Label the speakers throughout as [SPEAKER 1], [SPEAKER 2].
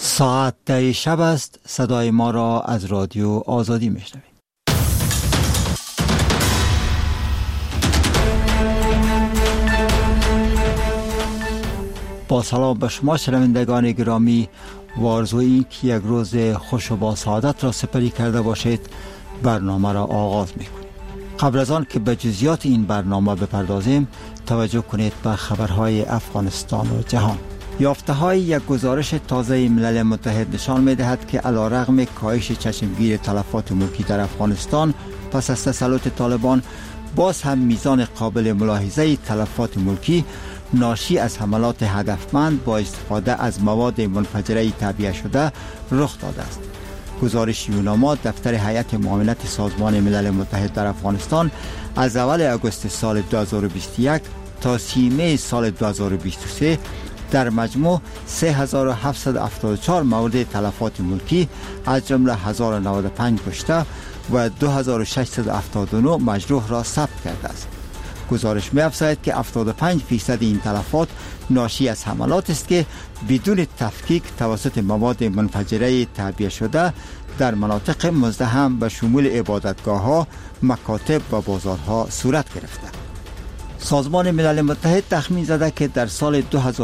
[SPEAKER 1] ساعت 10 شب است. صدای ما را از رادیو آزادی میشنوید. با سلام به شما شنوندگان گرامی و آرزویی که یک روز خوش و با سعادت را سپری کرده باشید. برنامه را آغاز میکنیم. قبل از آن که به جزئیات این برنامه بپردازیم، توجه کنید به خبرهای افغانستان و جهان. یافته‌های یک گزارش تازه ملل متحد نشان می‌دهد که علیرغم کاهش چشمگیر تلفات ملکی در افغانستان پس از تسلط طالبان، باز هم میزان قابل ملاحظه تلفات ملکی ناشی از حملات هدفمند با استفاده از مواد منفجره تعبیه شده رخ داده است. گزارش یوناما دفتر هیئت معاونت سازمان ملل متحد در افغانستان از اول آگوست سال 2021 تا 30 می سال 2023 در مجموع 3774 مورد تلفات ملکی از جمله 1095 کشته و 2679 مجروح را ثبت کرده است. گزارش می‌افزاید که 75% این تلفات ناشی از حملات است که بدون تفکیک توسط مواد منفجره تعبیه شده در مناطق مزدحم به شمول عبادتگاه‌ها، مکاتب و بازارها صورت گرفته. سازمان ملل متحد تخمین زده که در سال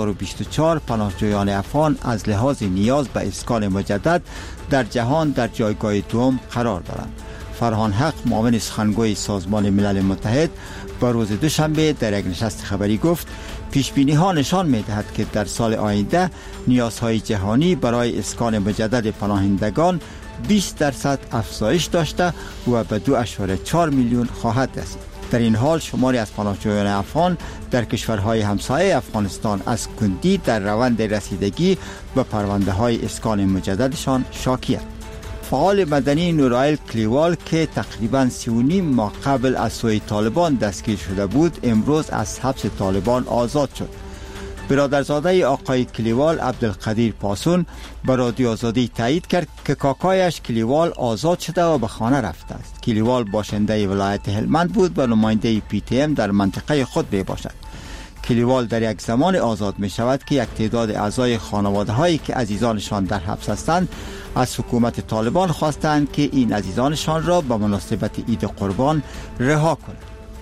[SPEAKER 1] 2024 پناهجویان افغان از لحاظ نیاز به اسکان مجدد در جهان در جایگاه دوم قرار دارند. فرهان حق، معاون سخنگوی سازمان ملل متحد، با روز دوشنبه در یک نشست خبری گفت پیشبینی ها نشان می دهد که در سال آینده نیازهای جهانی برای اسکان مجدد پناهندگان 20% افزایش داشته و به 2.4 میلیون خواهد رسید. در این حال شماری از پناهجویان افغان در کشورهای همسایه افغانستان از کندی در روند رسیدگی به پرونده های اسکان مجددشان شاکی‌اند. فعال مدنی نورائیل کلیوال که تقریباً 3.5 ماه قبل از سوی طالبان دستگیر شده بود، امروز از حبس طالبان آزاد شد. برادرزاده آقای کلیوال، عبدالقدیر پاسون، به رادیو آزادی تایید کرد که کاکایش کلیوال آزاد شده و به خانه رفته است. کلیوال باشنده ولایت هلمند بود و نماینده PTM در منطقه خود می باشد. کلیوال در یک زمان آزاد می شود که یک تعداد اعضای خانواده هایی که عزیزانشان در حبس هستند از حکومت طالبان خواستند که این عزیزانشان را به مناسبت عید قربان رها کنند.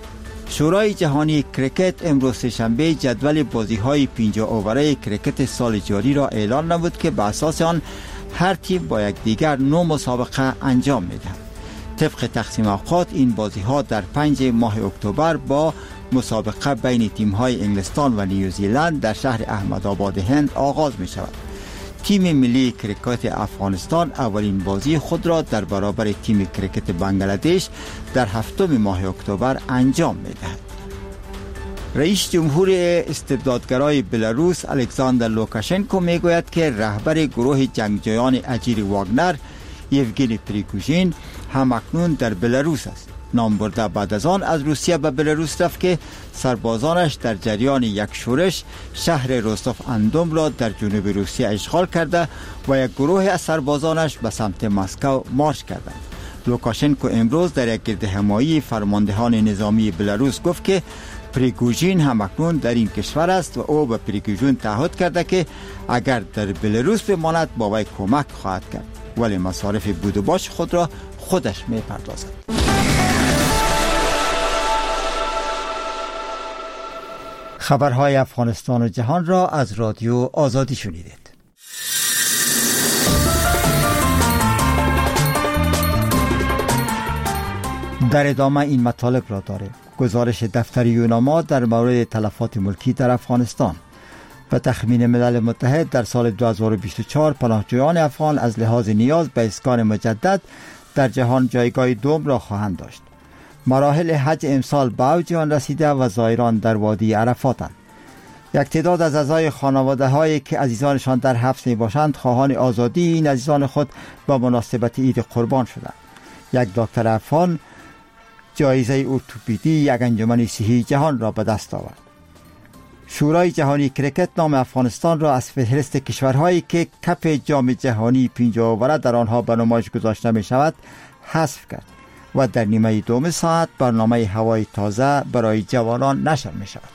[SPEAKER 1] شورای جهانی کرکت امروز سه‌شنبه جدول بازی‌های 50 اووره کرکت سال جاری را اعلان نمود که به اساس آن هر تیم با یک دیگر 9 مسابقه انجام می‌دهد. طبق تقسیم اوقات این بازی‌ها در 5 ماه اکتبر با مسابقه بین تیم‌های انگلستان و نیوزیلند در شهر احمدآباد هند آغاز می‌شود. تیم ملی کرکت افغانستان اولین بازی خود را در برابر تیم کرکت بنگلادش در 7 ماه اکتبر انجام می‌دهد. رئیس جمهور استبدادگرای بلاروس الکساندر لوکاشنکو میگوید که رهبر گروه جنگجویان اجیر واگنر یوگنی پریگوژین همکنون در بلاروس است. نام برده بعد از آن از روسیه به بلاروس رفت که سربازانش در جریان یک شورش شهر روستوف اندوم را در جنوب روسیه اشغال کرده و یک گروه از سربازانش به سمت مسکو مارش کردند. لوکاشنکو امروز در یک گردهمایی فرماندهان نظامی بلاروس گفت که پریگوژین همکنون در این کشور است و او به پریگوژین تعهد کرده که اگر در بلاروس بماند با وی کمک خواهد کرد، ولی مصارف بود و باش خود را خودش می‌پردازد. خبرهای افغانستان و جهان را از رادیو آزادی شنیدید. در ادامه این مطالب را داریم. گزارش دفتر یوناما در مورد تلفات ملکی در افغانستان. به تخمین ملل متحد در سال 2024 پناهجویان افغان از لحاظ نیاز به اسکان مجدد در جهان جایگاه دوم را خواهند داشت. مراحل حج امسال به اوج آن رسیده و زائران در وادی عرفاتند. یک تعداد از اعضای خانواده هایی که عزیزانشان در حبس می باشند خواهان آزادی این عزیزان خود با مناسبت عید قربان شدند. یک دکتر افغان جایزه ارتوپدی یک انجمن صحی جهان را به دست آورد. شورای جهانی کرکت نام افغانستان را از فهرست کشورهایی که کف جام جهانی 50 اووره در آنها به نمایش گذاشته می شود حذف کرد و در نیمه دوم ساعت برنامه هوای تازه برای جوانان نشر می شود.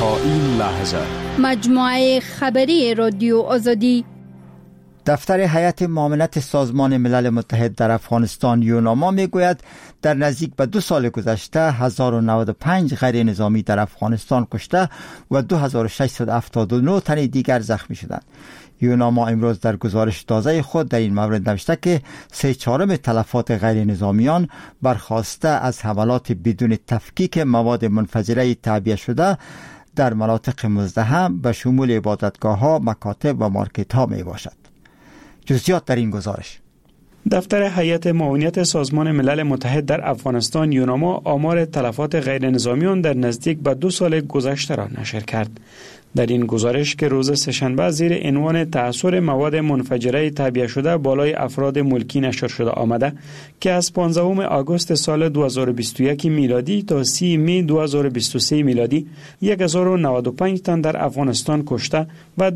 [SPEAKER 2] تا این لحظه
[SPEAKER 3] مجموعه خبری رادیو آزادی.
[SPEAKER 1] دفتر هیئت معاونت سازمان ملل متحد در افغانستان یوناما میگوید در نزدیک به 2 سال گذشته 1095 غیر نظامی در افغانستان کشته و 2679 تن دیگر زخمی شدند. یوناما امروز در گزارش تازه خود در این مورد نوشته که 3/4 تلفات غیر نظامیان برخواسته از حملات بدون تفکیک مواد منفجره تعبیه شده در مناطق مزدحم به شمول عبادتگاه‌ها، مکاتب و مارکت‌ها می باشد. جزئیات در این گزارش.
[SPEAKER 4] دفتر هیئت معاونت سازمان ملل متحد در افغانستان یوناما آمار تلفات غیر نظامیان در نزدیک به 2 سال گذشته را نشر کرد. در این گزارش که روز سه‌شنبه زیر عنوان تأثیر مواد منفجره تعبیه شده بالای افراد ملکی نشر شده آمده که از 15 آگوست سال 2021 میلادی تا 30 می 2023 میلادی 1095 تن در افغانستان کشته و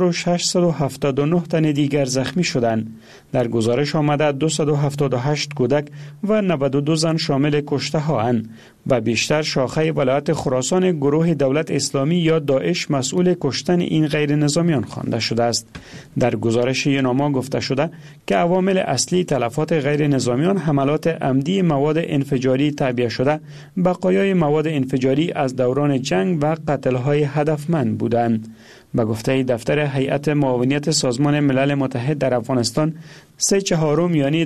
[SPEAKER 4] 2679 تن دیگر زخمی شدند. در گزارش آمده 278 کودک و 92 زن شامل کشته ها اند و بیشتر شاخه ولایت خراسان گروه دولت اسلامی یا داعش مسئول کشتن این غیر نظامیان خوانده شده است. در گزارش یوناما گفته شده که عوامل اصلی تلفات غیر نظامیان حملات عمدی مواد انفجاری تعبیه شده، بقایای مواد انفجاری از دوران جنگ و قتل‌های هدفمند بودند. به گفته دفتر هیئت معاونت سازمان ملل متحد در افغانستان 3/4 یعنی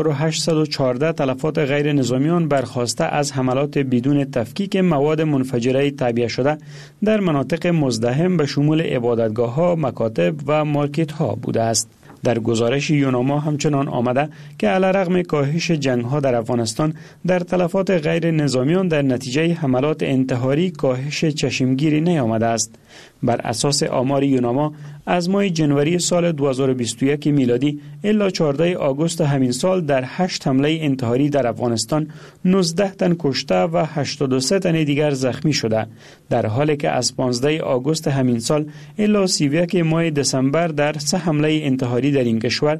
[SPEAKER 4] 2814 تلفات غیر نظامیان برخواسته از حملات بدون تفکیک مواد منفجره تعبیه شده در مناطق مزدحم به شمول عبادتگاه‌ها، مکاتب و مارکت‌ها بوده است. در گزارش یوناما همچنان آمده که علیرغم کاهش جنگ‌ها در افغانستان در تلفات غیر نظامیان در نتیجه حملات انتحاری کاهش چشمگیری نیامده است. بر اساس آمار یوناما از ماه جنوری سال 2021 میلادی الی 14 آگوست همین سال در 8 حمله انتحاری در افغانستان 19 تن کشته و 83 تن دیگر زخمی شده، در حالی که از 15 آگوست همین سال الی 31 ماه دسامبر در 3 حمله انتحاری در این کشور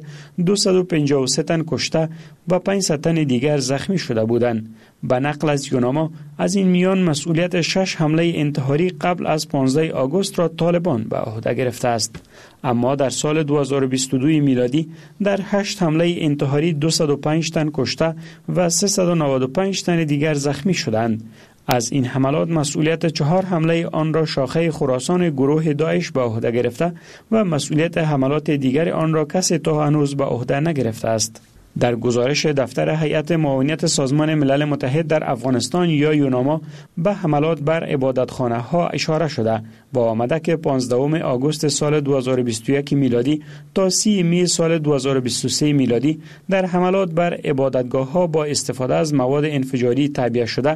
[SPEAKER 4] 253 تن کشته و 500 تن دیگر زخمی شده بودند. به نقل از یوناما از این میان مسئولیت 6 حمله انتحاری قبل از 15 آگوست را طالبان به عهده گرفته است. اما در سال 2022 میلادی در 8 حمله انتحاری 205 تن کشته و 395 تن دیگر زخمی شدند. از این حملات مسئولیت 4 حمله آن را شاخه خراسان گروه داعش به عهده گرفته و مسئولیت حملات دیگر آن را کسی تا هنوز به عهده نگرفته است. در گزارش دفتر هیئت معاونت سازمان ملل متحد در افغانستان یا یوناما به حملات بر عبادتخانه ها اشاره شده و آمده که 15 آگوست سال 2021 میلادی تا 30 می سال 2023 میلادی در حملات بر عبادتگاه ها با استفاده از مواد انفجاری تعبیه شده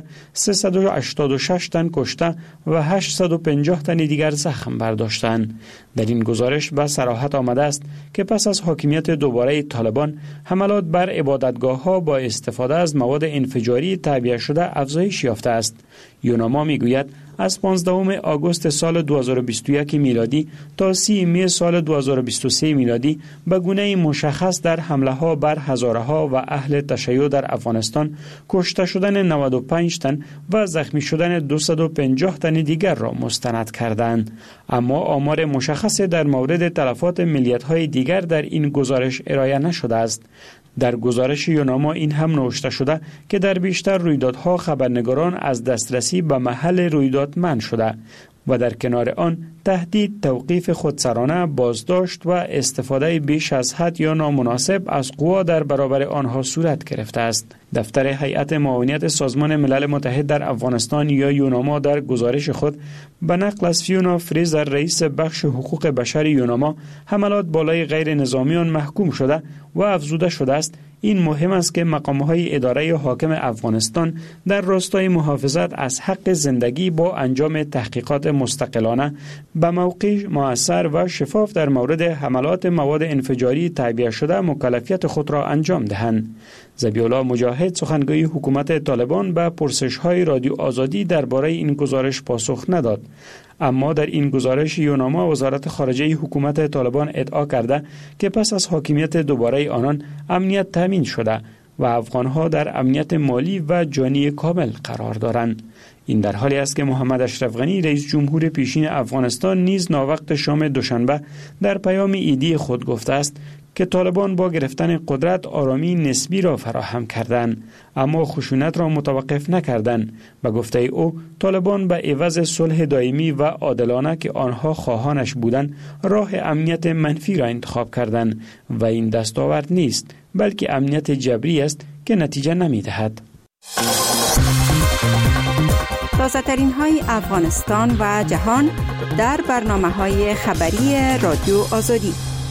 [SPEAKER 4] 386 تن کشته و 850 تن دیگر زخم برداشتند. در این گزارش به صراحت آمده است که پس از حاکمیت دوباره طالبان حملات بر عبادتگاه ها با استفاده از مواد انفجاری تعبیه شده افزایش یافته است. یوناما میگوید از 15 آگوست سال 2021 میلادی تا 30 می سال 2023 میلادی به گونه مشخص در حمله ها بر هزاره ها و اهل تشیع در افغانستان کشته شدن 95 تن و زخمی شدن 250 تن دیگر را مستند کردند. اما آمار مشخص در مورد تلفات ملیت های دیگر در این گزارش ارائه نشده است. در گزارش یوناما این هم نوشته شده که در بیشتر رویدادها خبرنگاران از دسترسی به محل رویداد منع شده و در کنار آن تهدید، توقیف خودسرانه، بازداشت و استفاده بیش از حد یا نامناسب از قوا در برابر آنها صورت گرفته است. دفتر هیئت معاونت سازمان ملل متحد در افغانستان یا یوناما در گزارش خود به نقل از فیونا فریزر رئیس بخش حقوق بشر یوناما حملات بالای غیر نظامیان محکوم شده و افزوده شده است این مهم است که مقام‌های اداره حاکم افغانستان در راستای محافظت از حق زندگی با انجام تحقیقات مستقلانه به موقع مؤثر و شفاف در مورد حملات مواد انفجاری تعبیه شده مکلفیت خود را انجام دهند. ذبیح‌الله مجاهد سخنگوی حکومت طالبان به پرسش‌های رادیو آزادی درباره این گزارش پاسخ نداد. اما در این گزارش یوناما وزارت خارجه حکومت طالبان ادعا کرده که پس از حاکمیت دوباره آنان امنیت تامین شده و افغانها در امنیت مالی و جانی کامل قرار دارند. این در حالی است که محمد اشرف غنی رئیس جمهور پیشین افغانستان نیز ناوقت شام دوشنبه در پیام ایدی خود گفته است که طالبان با گرفتن قدرت آرامی نسبی را فراهم کردند، اما خشونت را متوقف نکردند. به گفته او طالبان به عوض صلح دائمی و عادلانه که آنها خواهانش بودند راه امنیت منفی را انتخاب کردند و این دستاورد نیست بلکه امنیت جبری است که نتیجه نمی‌دهد.
[SPEAKER 2] تازه‌ترین های افغانستان و جهان در برنامه‌های خبری رادیو آزادی.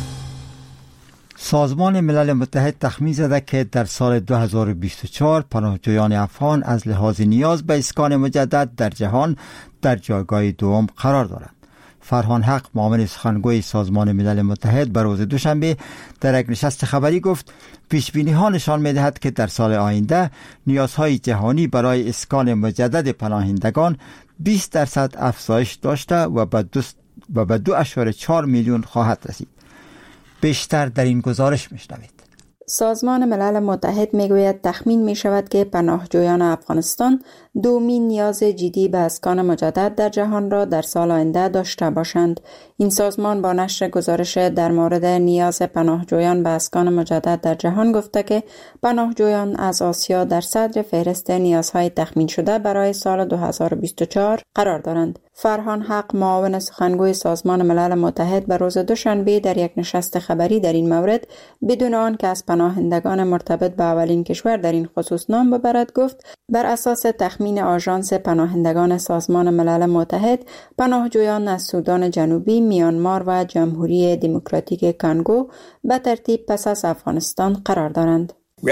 [SPEAKER 1] سازمان ملل متحد تخمین زده که در سال 2024 پناهجویان افغان از لحاظ نیاز به اسکان مجدد در جهان در جایگاه دوم قرار دارند. فرهان حق، معاون سخنگوی سازمان ملل متحد، به روز دوشنبه در یک نشست خبری گفت پیشبینی ها نشان می دهد که در سال آینده نیازهای جهانی برای اسکان مجدد پناهندگان 20% افزایش داشته و به 2.4 میلیون خواهد رسید. بیشتر در این گزارش میشنوید.
[SPEAKER 2] سازمان ملل متحد میگوید تخمین می شود که پناهجویان افغانستان دومین نیاز جدی به اسکان مجدد در جهان را در سال آینده داشته باشند. این سازمان با نشر گزارش در مورد نیاز پناهجویان به اسکان مجدد در جهان گفته که پناهجویان از آسیا در صدر فهرست نیازهای تخمین شده برای سال 2024 قرار دارند. فرهان حق، معاون سخنگوی سازمان ملل متحد، به روز دوشنبه در یک نشست خبری در این مورد بدون آن که از پناهندگان مرتبط به اولین کشور در این خصوص نام ببرد گفت بر اساس تخمین آژانس پناهندگان سازمان ملل متحد پناهجویان از سودان جنوبی، میانمار و جمهوری دموکراتیک کنگو به ترتیب پس از افغانستان قرار دارند.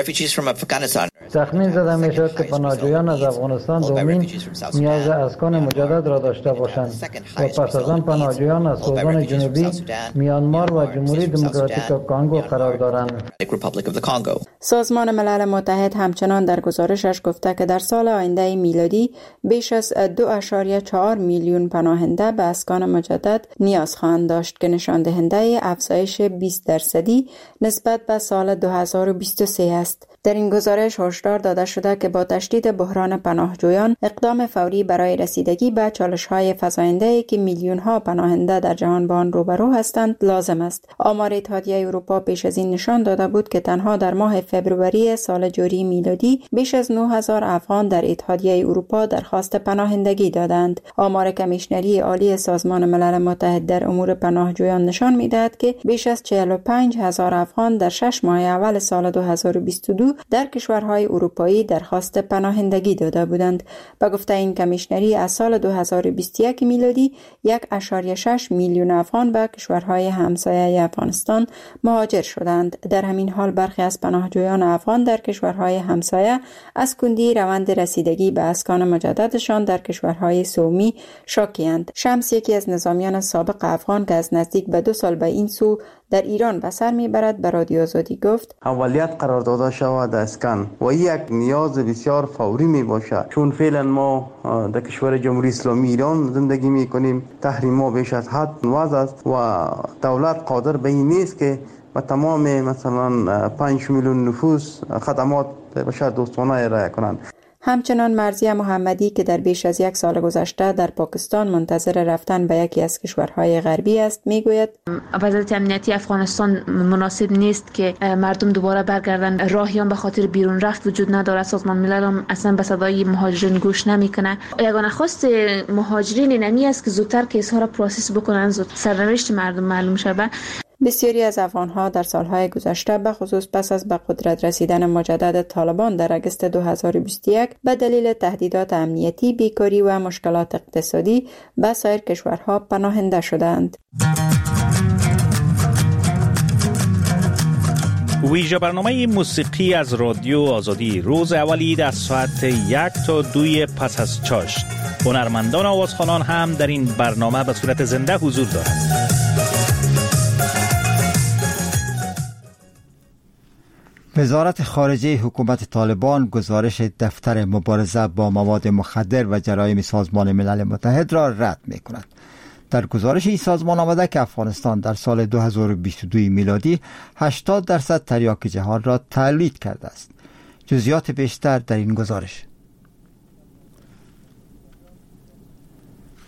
[SPEAKER 5] تخمین زده می شود که پناهجویان از افغانستان دومین نیاز اسکان مجدد را داشته باشند و پس از آن پناهجویان از سودان جنوبی، میانمار و جمهوری دموکراتیک کانگو قرار دارند.
[SPEAKER 2] سازمان ملل متحد همچنان در گزارشش گفته که در سال آینده میلادی بیش از 2.4 میلیون پناهنده به اسکان مجدد نیاز خواهند داشت که نشان دهنده افزایش 20% نسبت به سال 2023 است. در این گزارش هشدار داده شده که با تشدید بحران پناهجویان اقدام فوری برای رسیدگی به چالش‌های فزاینده‌ای که میلیون‌ها پناهنده در جهان با آن روبرو هستند لازم است. آمار اتحادیه اروپا پیش از این نشان داده بود که تنها در ماه فوریه سال جاری میلادی بیش از 9000 افغان در اتحادیه اروپا درخواست پناهندگی دادند. آمار کمیشنری عالی سازمان ملل متحد در امور پناهجویان نشان می‌دهد که بیش از 45000 افغان در 6 ماه اول سال 2022 در کشورهای اروپایی درخواست پناهندگی داده بودند. به گفته این کمیشنری از سال 2021 میلادی 1.6 میلیون افغان به کشورهای همسایه افغانستان مهاجر شدند. در همین حال برخی از پناهجویان افغان در کشورهای همسایه از کندی روند رسیدگی به اسکان مجددشان در کشورهای سومی شاکی‌اند. شمس، یکی از نظامیان سابق افغان که از نزدیک به 2 سال به این سو در ایران به سر میبرد، به رادیو آزادی گفت
[SPEAKER 6] اولیت قرار داده شود اسکان و یک نیاز بسیار فوری می باشد، چون فعلا ما در کشور جمهوری اسلامی ایران زندگی می کنیم. تحریم ما بیش از حد وضع است و دولت قادر به این نیست که با تمام مثلا 5 میلیون نفوس خدمات بشر دوستانه ارائه کنند.
[SPEAKER 2] همچنان مرضیه محمدی که در بیش از 1 سال گذشته در پاکستان منتظر رفتن به یکی از کشورهای غربی است میگوید
[SPEAKER 7] وضعیت امنیتی افغانستان مناسب نیست که مردم دوباره برگردن. راهیان به خاطر بیرون رفت وجود ندارد. سازمان ملل هم اصلا به صدای مهاجرین گوش نمیکنه. یگانه خواست مهاجرین نمی است که زودتر کیس‌ها را پروسس بکنن، زود سرنوشت مردم معلوم شود.
[SPEAKER 2] بسیاری از افغان‌ها در سالهای گذشته به خصوص پس از به قدرت رسیدن مجدد طالبان در اگست 2021 به دلیل تهدیدات امنیتی، بیکاری و مشکلات اقتصادی به سایر کشورها پناهنده شدند.
[SPEAKER 8] ویژه برنامه موسیقی از رادیو آزادی روز اولی از ساعت 1 تا 2 پس از چاشت. هنرمندان آوازخوانان هم در این برنامه به صورت زنده حضور دارند.
[SPEAKER 1] وزارت خارجه حکومت طالبان گزارش دفتر مبارزه با مواد مخدر و جرایم سازمان ملل متحد را رد می‌کند. در گزارش این سازمان آمده که افغانستان در سال 2022 میلادی 80% تریاک جهان را تولید کرده است. جزئیات بیشتر در این گزارش.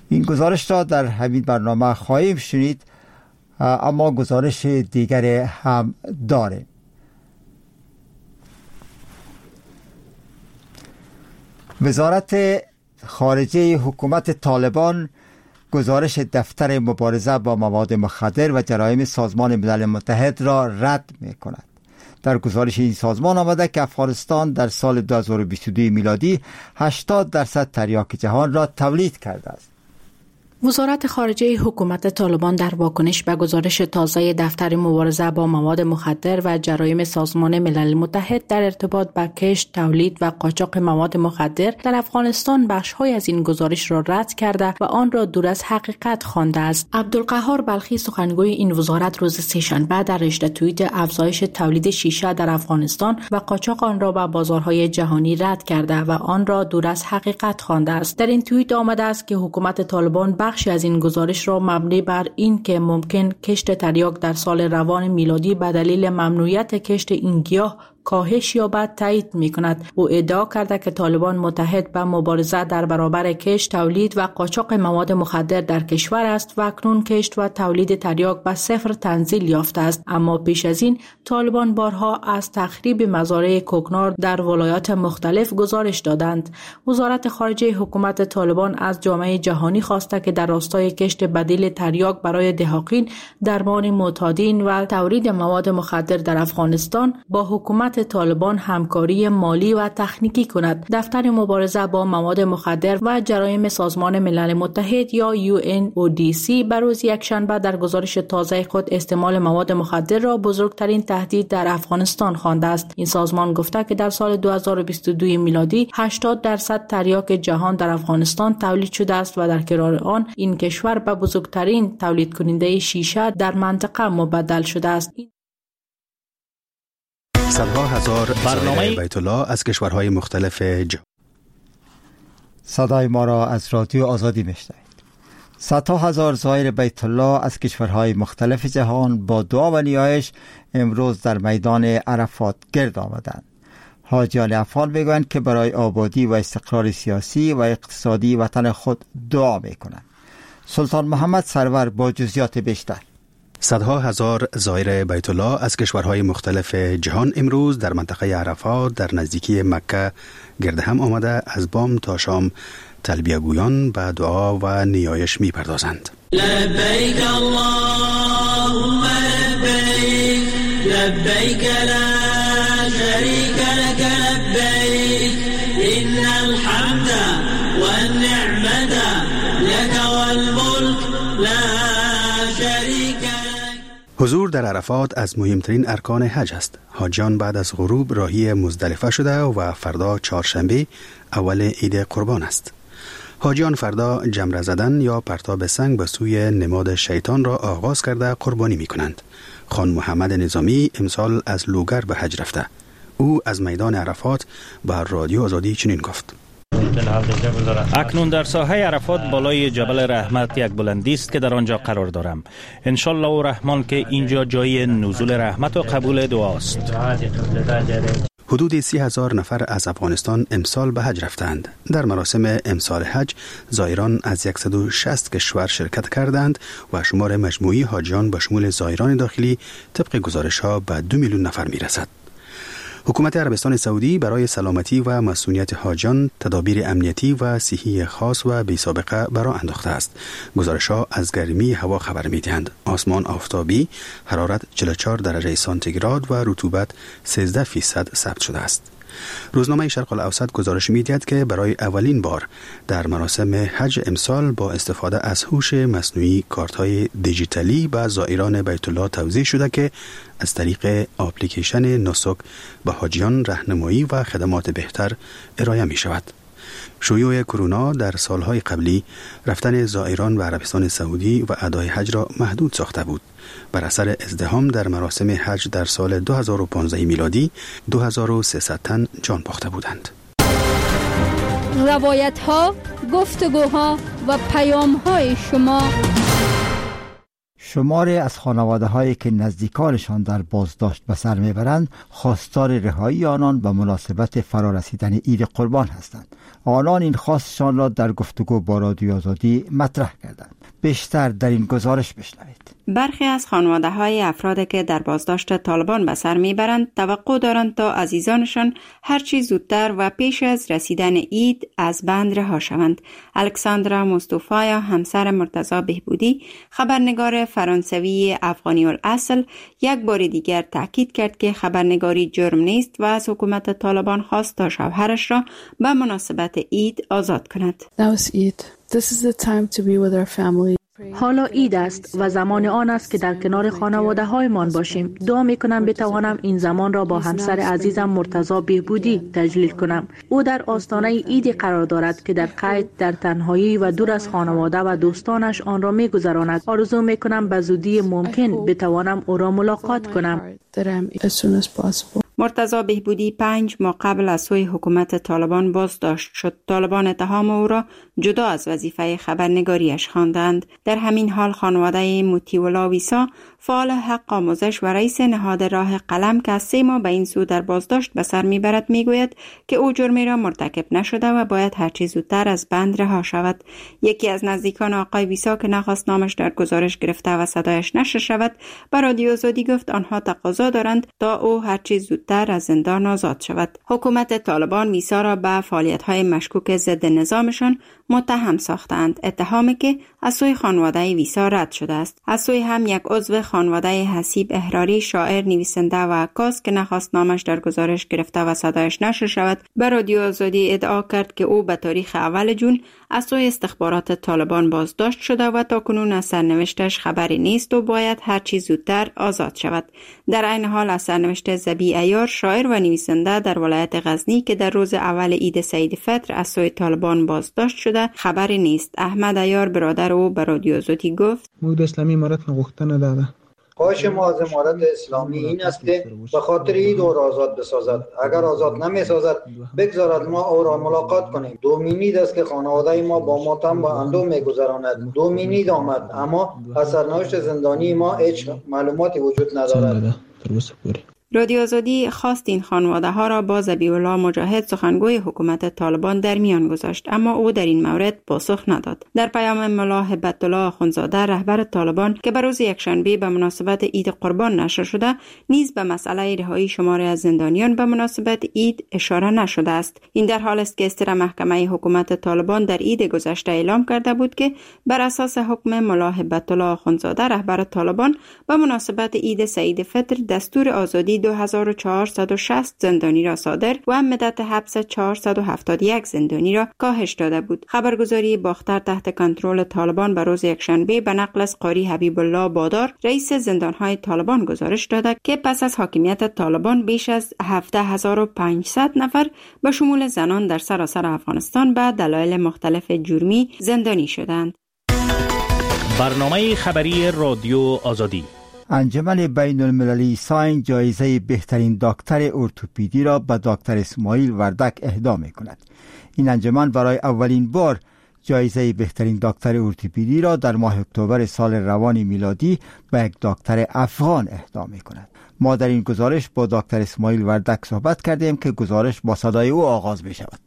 [SPEAKER 1] این گزارش را در همین برنامه خواهیم شنید، اما گزارش دیگری هم داره. وزارت خارجه حکومت طالبان گزارش دفتر مبارزه با مواد مخدر و جرایم سازمان ملل متحد را رد می کند. در گزارش این سازمان آمده که افغانستان در سال 2022 میلادی 80% تریاک جهان را تولید کرده است.
[SPEAKER 2] وزارت خارجه حکومت طالبان در واکنش به گزارش تازه دفتر مبارزه با مواد مخدر و جرایم سازمان ملل متحد در ارتباط با کشت، تولید و قاچاق مواد مخدر در افغانستان بخش‌های از این گزارش را رد کرده و آن را دور از حقیقت خوانده است. عبدالقهار بلخی سخنگوی این وزارت روز سه‌شنبه در رشته توییت افزایش تولید شیشه در افغانستان و قاچاق آن را به بازارهای جهانی رد کرده و آن را دور از حقیقت خوانده است. در این توییت آمده است که حکومت طالبان بخشی از این گزارش را مبنی بر این که ممکن کشت تریاک در سال روان میلادی به دلیل ممنوعیت کشت این گیاه کاهش یابد تایید می‌کند. او ادعا کرده که طالبان متحد به مبارزه در برابر کشت، تولید و قاچاق مواد مخدر در کشور است و اکنون کشت و تولید تریاک به صفر تنزیل یافته است. اما پیش از این طالبان بارها از تخریب مزارع کوکنار در ولایات مختلف گزارش دادند. وزارت خارجه حکومت طالبان از جامعه جهانی خواسته که در راستای کشت بدیل تریاک برای دهاقین، درمان معتادین و تولید مواد مخدر در افغانستان با حکومت طالبان همکاری مالی و تکنیکی کند. دفتر مبارزه با مواد مخدر و جرایم سازمان ملل متحد یا UNODC بر روز یکشنبه در گزارش تازه خود استعمال مواد مخدر را بزرگترین تهدید در افغانستان خوانده است. این سازمان گفته که در سال 2022 میلادی 80% تریاک جهان در افغانستان تولید شده است و در کنار آن این کشور به بزرگترین تولید کننده شیشه در منطقه مبدل شده است.
[SPEAKER 9] صدها هزار برنامه بیت الله از کشورهای مختلف
[SPEAKER 1] صدای ما را از رادیو آزادی میشنوید. صدها هزار زائر بیت الله از کشورهای مختلف جهان با دعا و نیایش امروز در میدان عرفات گرد آمدند. حاجیان افغان میگویند که برای آبادی و استقرار سیاسی و اقتصادی وطن خود دعا میکنند. سلطان محمد سرور با جزئیات بیشتر.
[SPEAKER 9] صدها هزار زائر بیت الله از کشورهای مختلف جهان امروز در منطقه عرفات در نزدیکی مکه گرد هم آمده از بام تا شام تلبیه گویان به دعا و نیایش می پردازند.
[SPEAKER 10] لبیک اللهم لبیک لبیک لا شریک لک لبیک ان الحمد والنعمت لک والملک لا شریک لک.
[SPEAKER 9] حضور در عرفات از مهمترین ارکان حج است. حاجیان بعد از غروب راهی مزدلفه شده و فردا چهارشنبه اول عید قربان است. حاجیان فردا جمره زدن یا پرتاب سنگ به سوی نماد شیطان را آغاز کرده قربانی می کنند. خان محمد نظامی امسال از لوگر به حج رفته. او از میدان عرفات به رادیو آزادی چنین گفت:
[SPEAKER 8] اکنون در ساحه عرفات بالای جبل رحمت یک بلندی است که در آنجا قرار دارم. انشالله و رحمان که اینجا جای نزول رحمت و قبول دعاست.
[SPEAKER 9] حدود 30,000 نفر از افغانستان امسال به حج رفتند. در مراسم امسال حج زائران از 160 کشور شرکت کردند و شمار مجموعی حاجیان به شمول زائران داخلی طبق گزارش‌ها به 2 میلیون نفر میرسد. حکومت عربستان سعودی برای سلامتی و مسئولیت حاجیان تدابیر امنیتی و صحی خاص و بی سابقه برآ انداخته است. گزارش‌ها از گرمی هوا خبر می‌دهند. آسمان آفتابی، حرارت 44 درجه سانتیگراد و رطوبت 13% ثبت شده است. روزنامه شرق الاوسط گزارش می‌دهد که برای اولین بار در مراسم حج امسال با استفاده از هوش مصنوعی کارت‌های دیجیتالی به زائران بیت الله توزیع شده که از طریق اپلیکیشن نسک به حاجیان راهنمایی و خدمات بهتر ارائه می‌شود. شیوع کرونا در سالهای قبلی رفتن زائران به عربستان سعودی و ادای حج را محدود ساخته بود. بر اثر ازدحام در مراسم حج در سال 2015 میلادی 2300 تن جان باخته بودند.
[SPEAKER 3] روایت‌ها، گفتگوها و پیام‌های
[SPEAKER 1] شماری از خانواده هایی که نزدیکانشان در بازداشت به سر میبرند خواستار رهایی آنان به مناسبت فرارسیدن عید قربان هستند. آنان این خواستشان را در گفتگو با رادیو آزادی مطرح کردند. بیشتر در این گزارش بشنوید.
[SPEAKER 2] برخی از خانواده های افرادی که در بازداشت طالبان به سر میبرند توقع دارند تا عزیزانشان هرچی زودتر و پیش از رسیدن عید از بند رها شوند. الکساندرا مصطفی، همسر مرتضی بهبودی، خبرنگار فرانسوی افغانی الاصل، یک بار دیگر تاکید کرد که خبرنگاری جرم نیست و از حکومت طالبان خواست تا شوهرش را به مناسبت عید آزاد کند.
[SPEAKER 7] حالا عید است و زمان آن است که در کنار خانواده هایمان باشیم. دعا میکنم بتوانم این زمان را با همسر عزیزم مرتضی بهبودی تجلیل کنم. او در آستانه عیدی قرار دارد که در قید، در تنهایی و دور از خانواده و دوستانش آن را میگذراند. آرزو میکنم به زودی ممکن بتوانم او را ملاقات کنم.
[SPEAKER 2] مرتضی بهبودی 5 ماه قبل از سوی حکومت طالبان بازداشت شد. طالبان اتهام او را جدا از وظیفه خبرنگاریش خواندند. در همین حال خانواده موتیولا ویسا، فعال حق آموزش و رئیس نهاد راه قلم که از 3 ماه به این سو در بازداشت به سر میبرد میگوید که او جرمی را مرتکب نشده و باید هرچی زودتر از بند رها شود. یکی از نزدیکان آقای ویسا که نخواست نامش در گزارش گرفته و صدایش نشر شود، به رادیو آزادی گفت آنها تقاضا دارند تا او هرچی زودتر از زندان آزاد شود. حکومت طالبان ویسا را به فعالیت‌های مشکوک ضد نظامشان متهم ساختند، اتهامی که از سوی خانواده ویسا رد شده است. از سوی هم یک عضو خانواده حسیب احراری، شاعر، نویسنده و عکاس که نخواست نامش در گزارش گرفته و صدایش نشر شود، به رادیو آزادی ادعا کرد که او به تاریخ اول جون از سوی استخبارات طالبان بازداشت شده و تاکنون از سرنوشتش خبری نیست و باید هر چیز زودتر آزاد شود. در عین حال از سرنوشت ذبی عیار، شاعر و نویسنده در ولایت غزنی که در روز اول عید سعید فطر از سوی طالبان بازداشت شده خبری نیست. احمد عیار برادر او به رادیو آزادی گفت:
[SPEAKER 11] مود اسلامی امارت نگفته نداده.
[SPEAKER 12] خواهش ما از امارت اسلامی این است که به خاطر عید او را آزاد بسازد. اگر آزاد نمی‌سازد بگذارد ما او را ملاقات کنیم. دومینید است که خانواده ما با ماتم و اندوه می‌گذراند. دومینید آمد، اما از سرنوشت زندانی ما هیچ معلوماتی وجود ندارد.
[SPEAKER 2] رادیو آزادی خواست این خانواده ها را با ذبیح الله مجاهد، سخنگوی حکومت طالبان، در میان گذاشت، اما او در این مورد پاسخ نداد. در پیام ملا هبت الله آخوندزاده، رهبر طالبان که به روز یکشنبه به مناسبت عید قربان نشر شده، نیز به مسئله رهایی شماری از زندانیان به مناسبت عید اشاره نشده است. این در حال است که استر محکمه حکومت طالبان در عید گذشته اعلام کرده بود که بر اساس حکم ملا هبت الله آخوندزاده، رهبر طالبان، به مناسبت عید سعید فطر دستور آزادی 2460 زندانی را صادر و مدت حبس 471 زندانی را کاهش داده بود. خبرگزاری باختر تحت کنترل طالبان به روز یکشنبه به نقل از قاری حبیب الله بادار، رئیس زندانهای طالبان، گزارش داده که پس از حاکمیت طالبان بیش از 17500 نفر به شمول زنان در سراسر افغانستان به دلایل مختلف جرمی زندانی شدند.
[SPEAKER 8] برنامه خبری رادیو آزادی.
[SPEAKER 1] انجمن بین المللی ساین جایزه بهترین دکتر ارتوپدی را به دکتر اسماعیل وردک اهدا می کند. این انجمن برای اولین بار جایزه بهترین دکتر ارتوپدی را در ماه اکتبر سال روان میلادی به یک دکتر افغان اهدا می کند. ما در این گزارش با دکتر اسماعیل وردک صحبت کردیم که گزارش با صدای او آغاز می شود.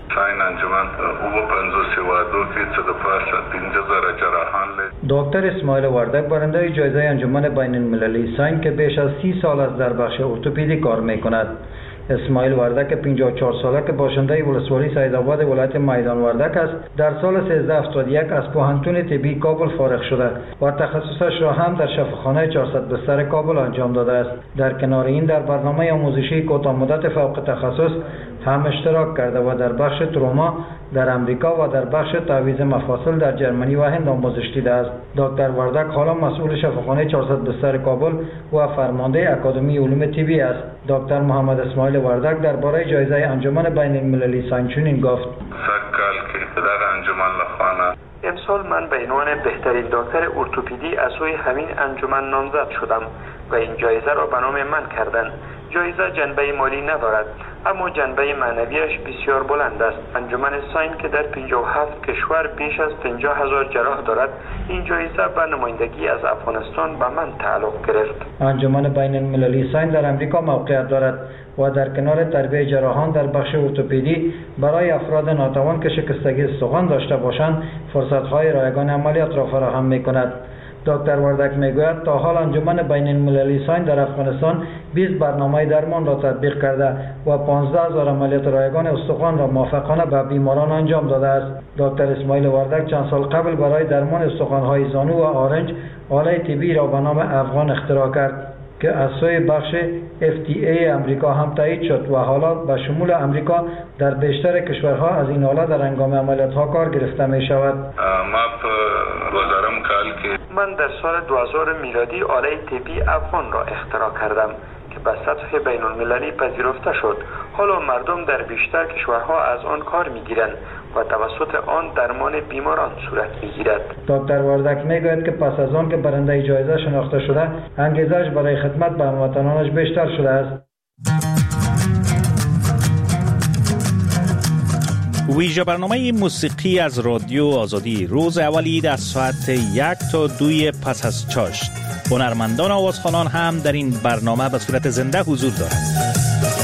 [SPEAKER 5] دکتر اسماعیل وردک برنده جایزه انجمن بین المللی ساین که بیش از 30 سال است در بخش ارتوپدی کار می کند. اسماعیل وردک 54 ساله که باشنده ولسوالی سیدآباد ولایت میدان وردک است، در سال 1371 از پوهنتون طبی کابل فارغ شده و تخصصش را هم در شفاخانه 400 بستر کابل انجام داده است. در کنار این در برنامه آموزشی کوتاه مدت فوق تخصص هم اشتراک کرده و در بخش تروما در امریکا و در بخش تعویض مفاصل در جرمنی و هند آموزش دیده است. دکتر وردک حالا مسئول شفاخانه 400 بستر کابل و فرمانده اکادمی علوم طبی است. دکتر محمد اسماعیل وردک درباره جایزه انجمن بین المللی ساین چنین گفت:
[SPEAKER 13] امسال من به عنوان بهترین دکتر ارتوپدی از سوی همین انجمن نامزد شدم و این جایزه را به نام من کردند. جایزه جنبه مالی ندارد اما جنبه معنویش بسیار بلند است. انجمن ساین که در 57 کشور بیش از 50,000 جراح دارد این جایزه به نمایندگی از افغانستان به من تعلق گرفت.
[SPEAKER 5] انجمن بین المللی ساین در امریکا موقعیت دارد و در کنار تربیت جراحان در بخش ارتوپدی برای افراد ناتوان که شکستگی استخوان داشته باشند فرصت‌های رایگان عملیات را فراهم می‌کند. دکتر وردک میگوید تا حال انجمن بین المللی ساین در افغانستان 20 برنامه درمان را تطبیق کرده و 15,000 عملیات رایگان استخوان را موافقانه به بیماران انجام داده است. دکتر اسماعیل وردک چند سال قبل برای درمان استخوان‌های زانو و آرنج آله طبی را به نام افغان اختراع کرد که از سوی بخش FDA امریکا هم تایید شد و حالا به شمول امریکا در بیشتر کشورها از این آله در هنگام عملیات‌ها کار گرفته می شود.
[SPEAKER 13] من در سال 2000 میلادی آله طبی افغان را اختراع کردم که به سطح بین المللی پذیرفته شد. حالا مردم در بیشتر کشورها از آن کار میگیرند و توسط آن درمان بیماران صورت میگیرد.
[SPEAKER 5] دکتر وردک میگوید که پس از آن که برنده جایزه شناخته شده انگیزش برای خدمت به هموطنانش بیشتر شده است.
[SPEAKER 8] ویژه برنامه موسیقی از رادیو آزادی روز اولی از ساعت 1 تا 2 پس از چاشت. هنرمندان آوازخوانان هم در این برنامه به صورت زنده حضور دارند.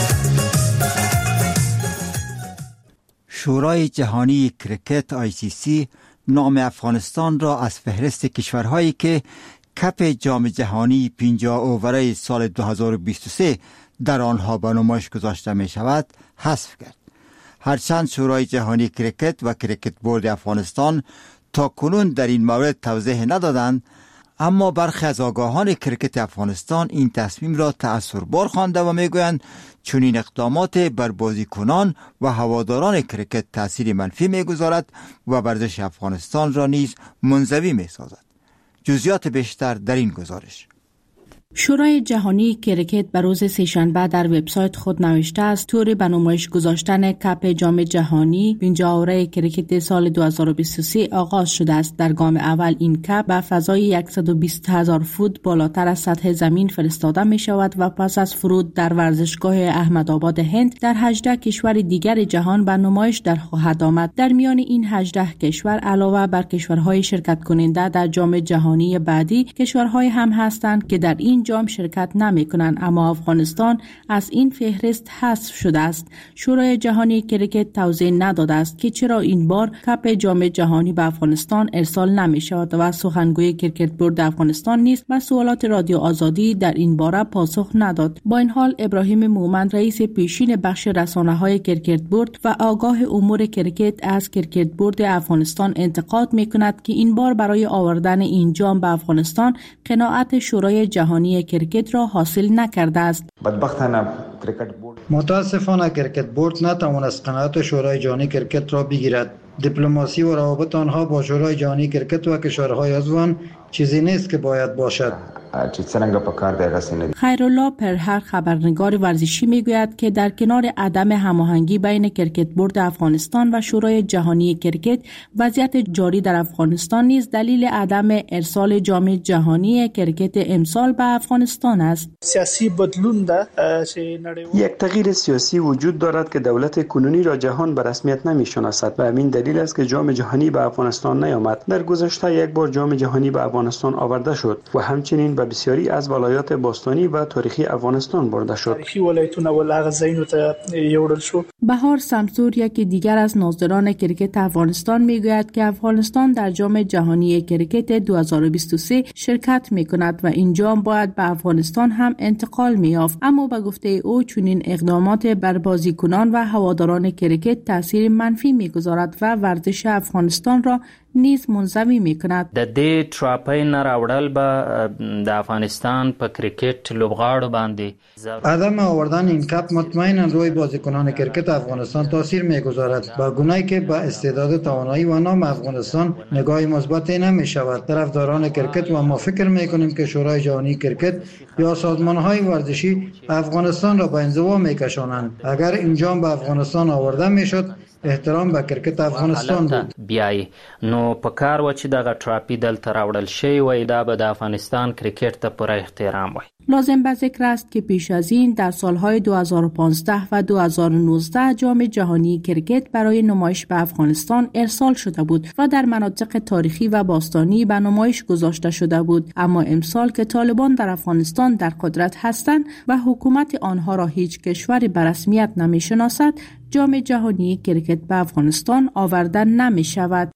[SPEAKER 1] شورای جهانی کریکت ICC نام افغانستان را از فهرست کشورهایی که کپ جام جهانی 50 اووره سال 2023 در آنها به نمایش گذاشته می شود حذف کرد. هرچند شورای جهانی کریکت و کریکت بورد افغانستان تا کنون در این مورد توضیح ندادند، اما برخی از آگاهان کریکت افغانستان این تصمیم را تأثیربار خوانده و میگویند چون این اقدامات بر بازیکنان و هواداران کریکت تأثیر منفی میگذارد و ورزش افغانستان را نیز منزوی میسازد. جزئیات بیشتر در این گزارش.
[SPEAKER 2] شورای جهانی کریکت بر روز سه‌شنبه در وبسایت خود نوشته است طور به نمایش گذاشتن کپ جام جهانی 50 اووره کریکت سال 2023 آغاز شده است. در گام اول این کپ به فضای 120,000 فوت بالاتر از سطح زمین فرستاده می شود و پس از فرود در ورزشگاه احمدآباد هند در 18 کشور دیگر جهان به نمایش در خواهد آمد. در میان این 18 کشور علاوه بر کشورهای شرکت کننده در جام جهانی بعدی کشورهای هم هستند که در این جام شرکت نمی کنند، اما افغانستان از این فهرست حذف شده است. شورای جهانی کریکت توضیح نداده است که چرا این بار کپ جام جهانی به افغانستان ارسال نمی شود و سخنگوی کریکت بورد افغانستان نیز به سوالات رادیو آزادی در این باره پاسخ نداد. با این حال ابراهیم مومن رئیس پیشین بخش رسانه‌های کریکت بورد و آگاه امور کریکت از کریکت بورد افغانستان انتقاد می کند که این بار برای آوردن این جام به افغانستان قناعت شورای جهانی کریکت را حاصل نکرده است.
[SPEAKER 12] متاسفانه کریکت بورد نتوانست قناعت شورای جهانی کریکت را بگیرد. دیپلماسی و روابط آنها با شورای جهانی کریکت و کشورهای عضو چیزی نیست که باید باشد.
[SPEAKER 2] خیرالله پرهر خبرنگار ورزشی میگوید که در کنار عدم هماهنگی بین کریکت بورد افغانستان و شورای جهانی کریکت وضعیت جاری در افغانستان نیز دلیل عدم ارسال جام جهانی کریکت امسال به افغانستان است.
[SPEAKER 14] سیاسی بدلون ده
[SPEAKER 15] یک تغییر سیاسی وجود دارد که دولت کنونی را جهان به رسمیت نمی‌شناسد و همین دلیل است که جام جهانی به افغانستان نیامد. در گذشته یک بار جام جهانی به افغانستان آورده شد و همچنین به بسیاری از ولایات باستانی و تاریخی افغانستان برده شد.
[SPEAKER 14] تاریخی ولایتونه ولغه زینو ته یوړل شو.
[SPEAKER 2] بهار سمسور یکی دیگر از ناظران کریکت افغانستان میگوید که افغانستان در جام جهانی کریکت 2023 شرکت میکند و این جام باید به افغانستان هم انتقال می‌یافت، اما به گفته او چنین اقدامات بر بازیکنان و هواداران کریکت تاثیر منفی میگذارد و ورزش افغانستان را نیز منزوی میکند.
[SPEAKER 16] د دې ټراپۍ نه راوړل به د افغانستان په کرکټ لوبغاړو باندې
[SPEAKER 12] عدم آوردن این کپ مطمئنا روی بازیکنان کرکت افغانستان تاثیر میگذارد، با گونه‌ای که با استعداد توانایی و نام افغانستان نگاه مثبتی نمیشود. طرفداران کرکت و ما فکر میکنیم که شورای جهانی کرکت یا سازمان‌های ورزشی افغانستان را به انزوا میکشانند. اگر این جام به افغانستان آورده میشد احترام به کرکت افغانستان بود.
[SPEAKER 16] بیای نو پکار و چې دغه ټراپی دلته راوړل شي وای دا به د افغانستان کرکټ ته پوره احترام وای.
[SPEAKER 17] لازم به ذکر است که پیش از این در سالهای 2015 و 2019 جام جهانی کرکت برای نمایش به افغانستان ارسال شده بود و در مناطق تاریخی و باستانی به نمایش گذاشته شده بود، اما امسال که طالبان در افغانستان در قدرت هستند و حکومت آنها را هیچ کشوری به رسمیت نمی شناسد، جام جهانی کرکت به افغانستان آورده نمی شود.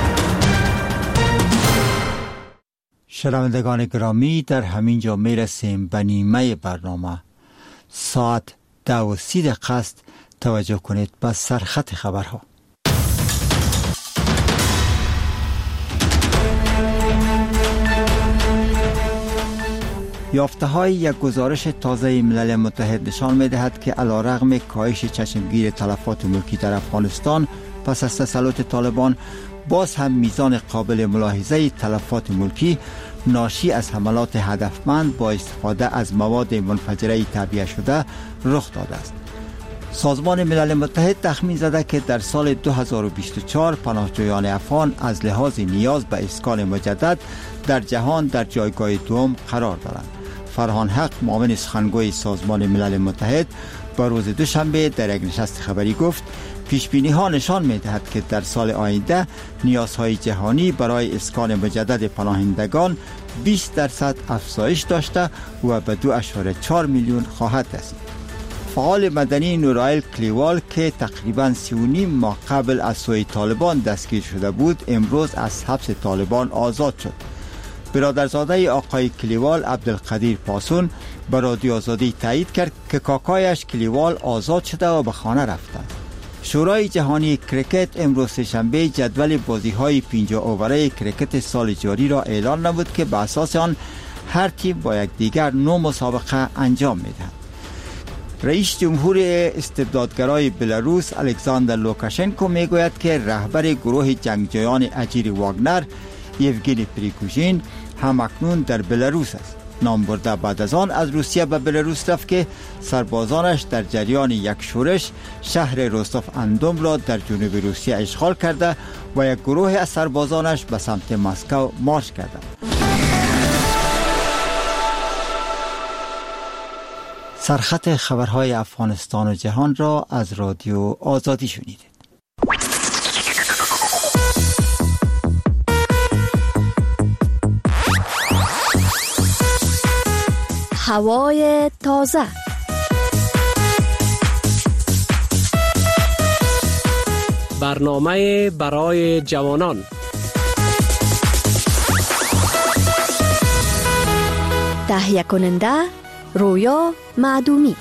[SPEAKER 1] شنوندگان گرامی، در همین جا می رسیم به نیمه برنامه. ساعت 10:30 است. توجه کنید به سرخط خبرها. یافته‌های یک گزارش تازه ملل متحد نشان می‌دهد که علیرغم کاهش چشمگیر تلفات ملکی در افغانستان پس از تسلط طالبان، باز هم میزان قابل ملاحظه تلفات ملکی ناشی از حملات هدفمند با استفاده از مواد منفجره تعبیه شده رخ داده است. سازمان ملل متحد تخمین زده که در سال 2024 پناهجویان افغان از لحاظ نیاز به اسکان مجدد در جهان در جایگاه دوم قرار دارند. فرهان حق، معاون سخنگوی سازمان ملل متحد، با روز دوشنبه در یک نشست خبری گفت پیشبینی ها نشان می دهد که در سال آینده نیازهای جهانی برای اسکان مجدد پناهندگان 20% افزایش داشته و به 2.4 میلیون خواهد رسید. فعال مدنی نورایل کلیوال که تقریباً 3.5 ماه قبل از سوی طالبان دستگیر شده بود، امروز از حبس طالبان آزاد شد. برادرزاده آقای کلیوال، عبدالقدیر پاسون، به رادیو آزادی تایید کرد که کاکایش کلیوال آزاد شده و به خانه رفته. شورای جهانی کرکت امروز سه‌شنبه جدول بازی‌های 50 اووره کرکت سال جاری را اعلان نمود که به اساس آن هر تیم با یکدیگر 9 مسابقه انجام می‌دهد. رئیس جمهور استبدادگرای بلاروس الکساندر لوکاشنکو میگوید که رهبر گروه جنگجویان اجیر واگنر یوگنی پریگوژین همکنون در بلاروس است. نام برده بعد از آن از روسیه به بلاروس رفت که سربازانش در جریان یک شورش شهر روستوف اندوم را در جنوب روسیه اشغال کرده و یک گروه از سربازانش به سمت مسکو مارش کردند. سرخط خبرهای افغانستان و جهان را از رادیو آزادی شنیدید.
[SPEAKER 18] هوای تازه.
[SPEAKER 19] برنامه برای جوانان.
[SPEAKER 18] تهیه کننده رویا معدومی.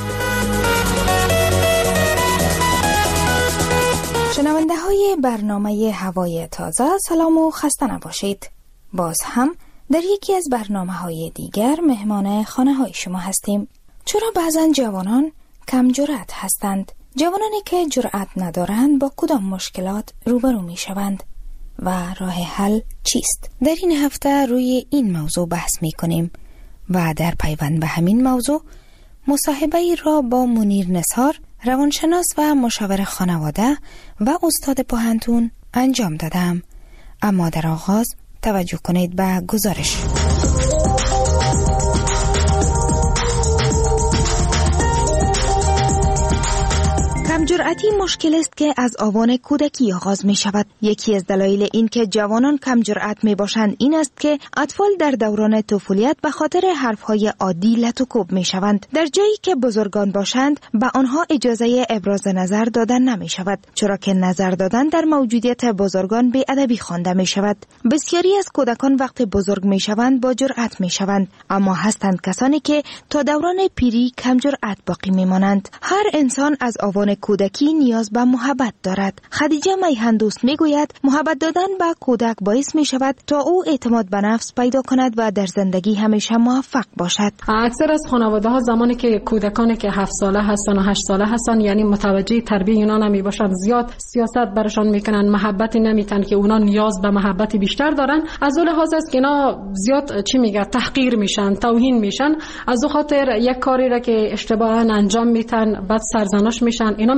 [SPEAKER 20] شنونده های برنامه هوای تازه، سلام و خسته نباشید. باز هم در یکی از برنامه‌های دیگر مهمان خانه های شما هستیم. چرا بعضن جوانان کم جرأت هستند؟ جوانانی که جرأت ندارند با کدام مشکلات روبرو می شوند و راه حل چیست؟ در این هفته روی این موضوع بحث می کنیم و در پیوند به همین موضوع مصاحبه‌ای را با منیر نثار، روانشناس و مشاور خانواده و استاد پوهنتون انجام دادم. اما در آغاز توجه کنید به گزارش. کمجرأتی مشکل است که از آوان کودکی آغاز می شود. یکی از دلایل این که جوانان کمجرأت می باشند این است که اطفال در دوران طفولیت به خاطر حرفهای عادی لت و کوب می شوند. در جایی که بزرگان باشند به آنها اجازه ابراز نظر دادن نمی شود، چرا که نظر دادن در موجودیت بزرگان بی‌ادبی خوانده می شود. بسیاری از کودکان وقتی بزرگ می شوند با جرأت می شوند، اما هستند کسانی که تا دوران پیری کمجرأت باقی می مانند. هر انسان از آوان کودکی نیاز به محبت دارد. خدیجه میهندوست میگوید محبت دادن به کودک باعث می شود تا او اعتماد به نفس پیدا کند و در زندگی همیشه موفق باشد.
[SPEAKER 21] اکثر از خانواده ها زمانی که کودکانی که 7 ساله هستن و 8 ساله هستن، یعنی متوجه تربیت اونا نمی باشن، زیاد سیاست برشان میکنن، محبتی نمیتن که اونا نیاز به محبتی بیشتر دارن. از اون لحاظ است که اینا زیاد تحقیر میشن، توهین میشن. از اون خاطر یک کاری را که اشتباها انجام میتن بعد سرزنش میشن. اینا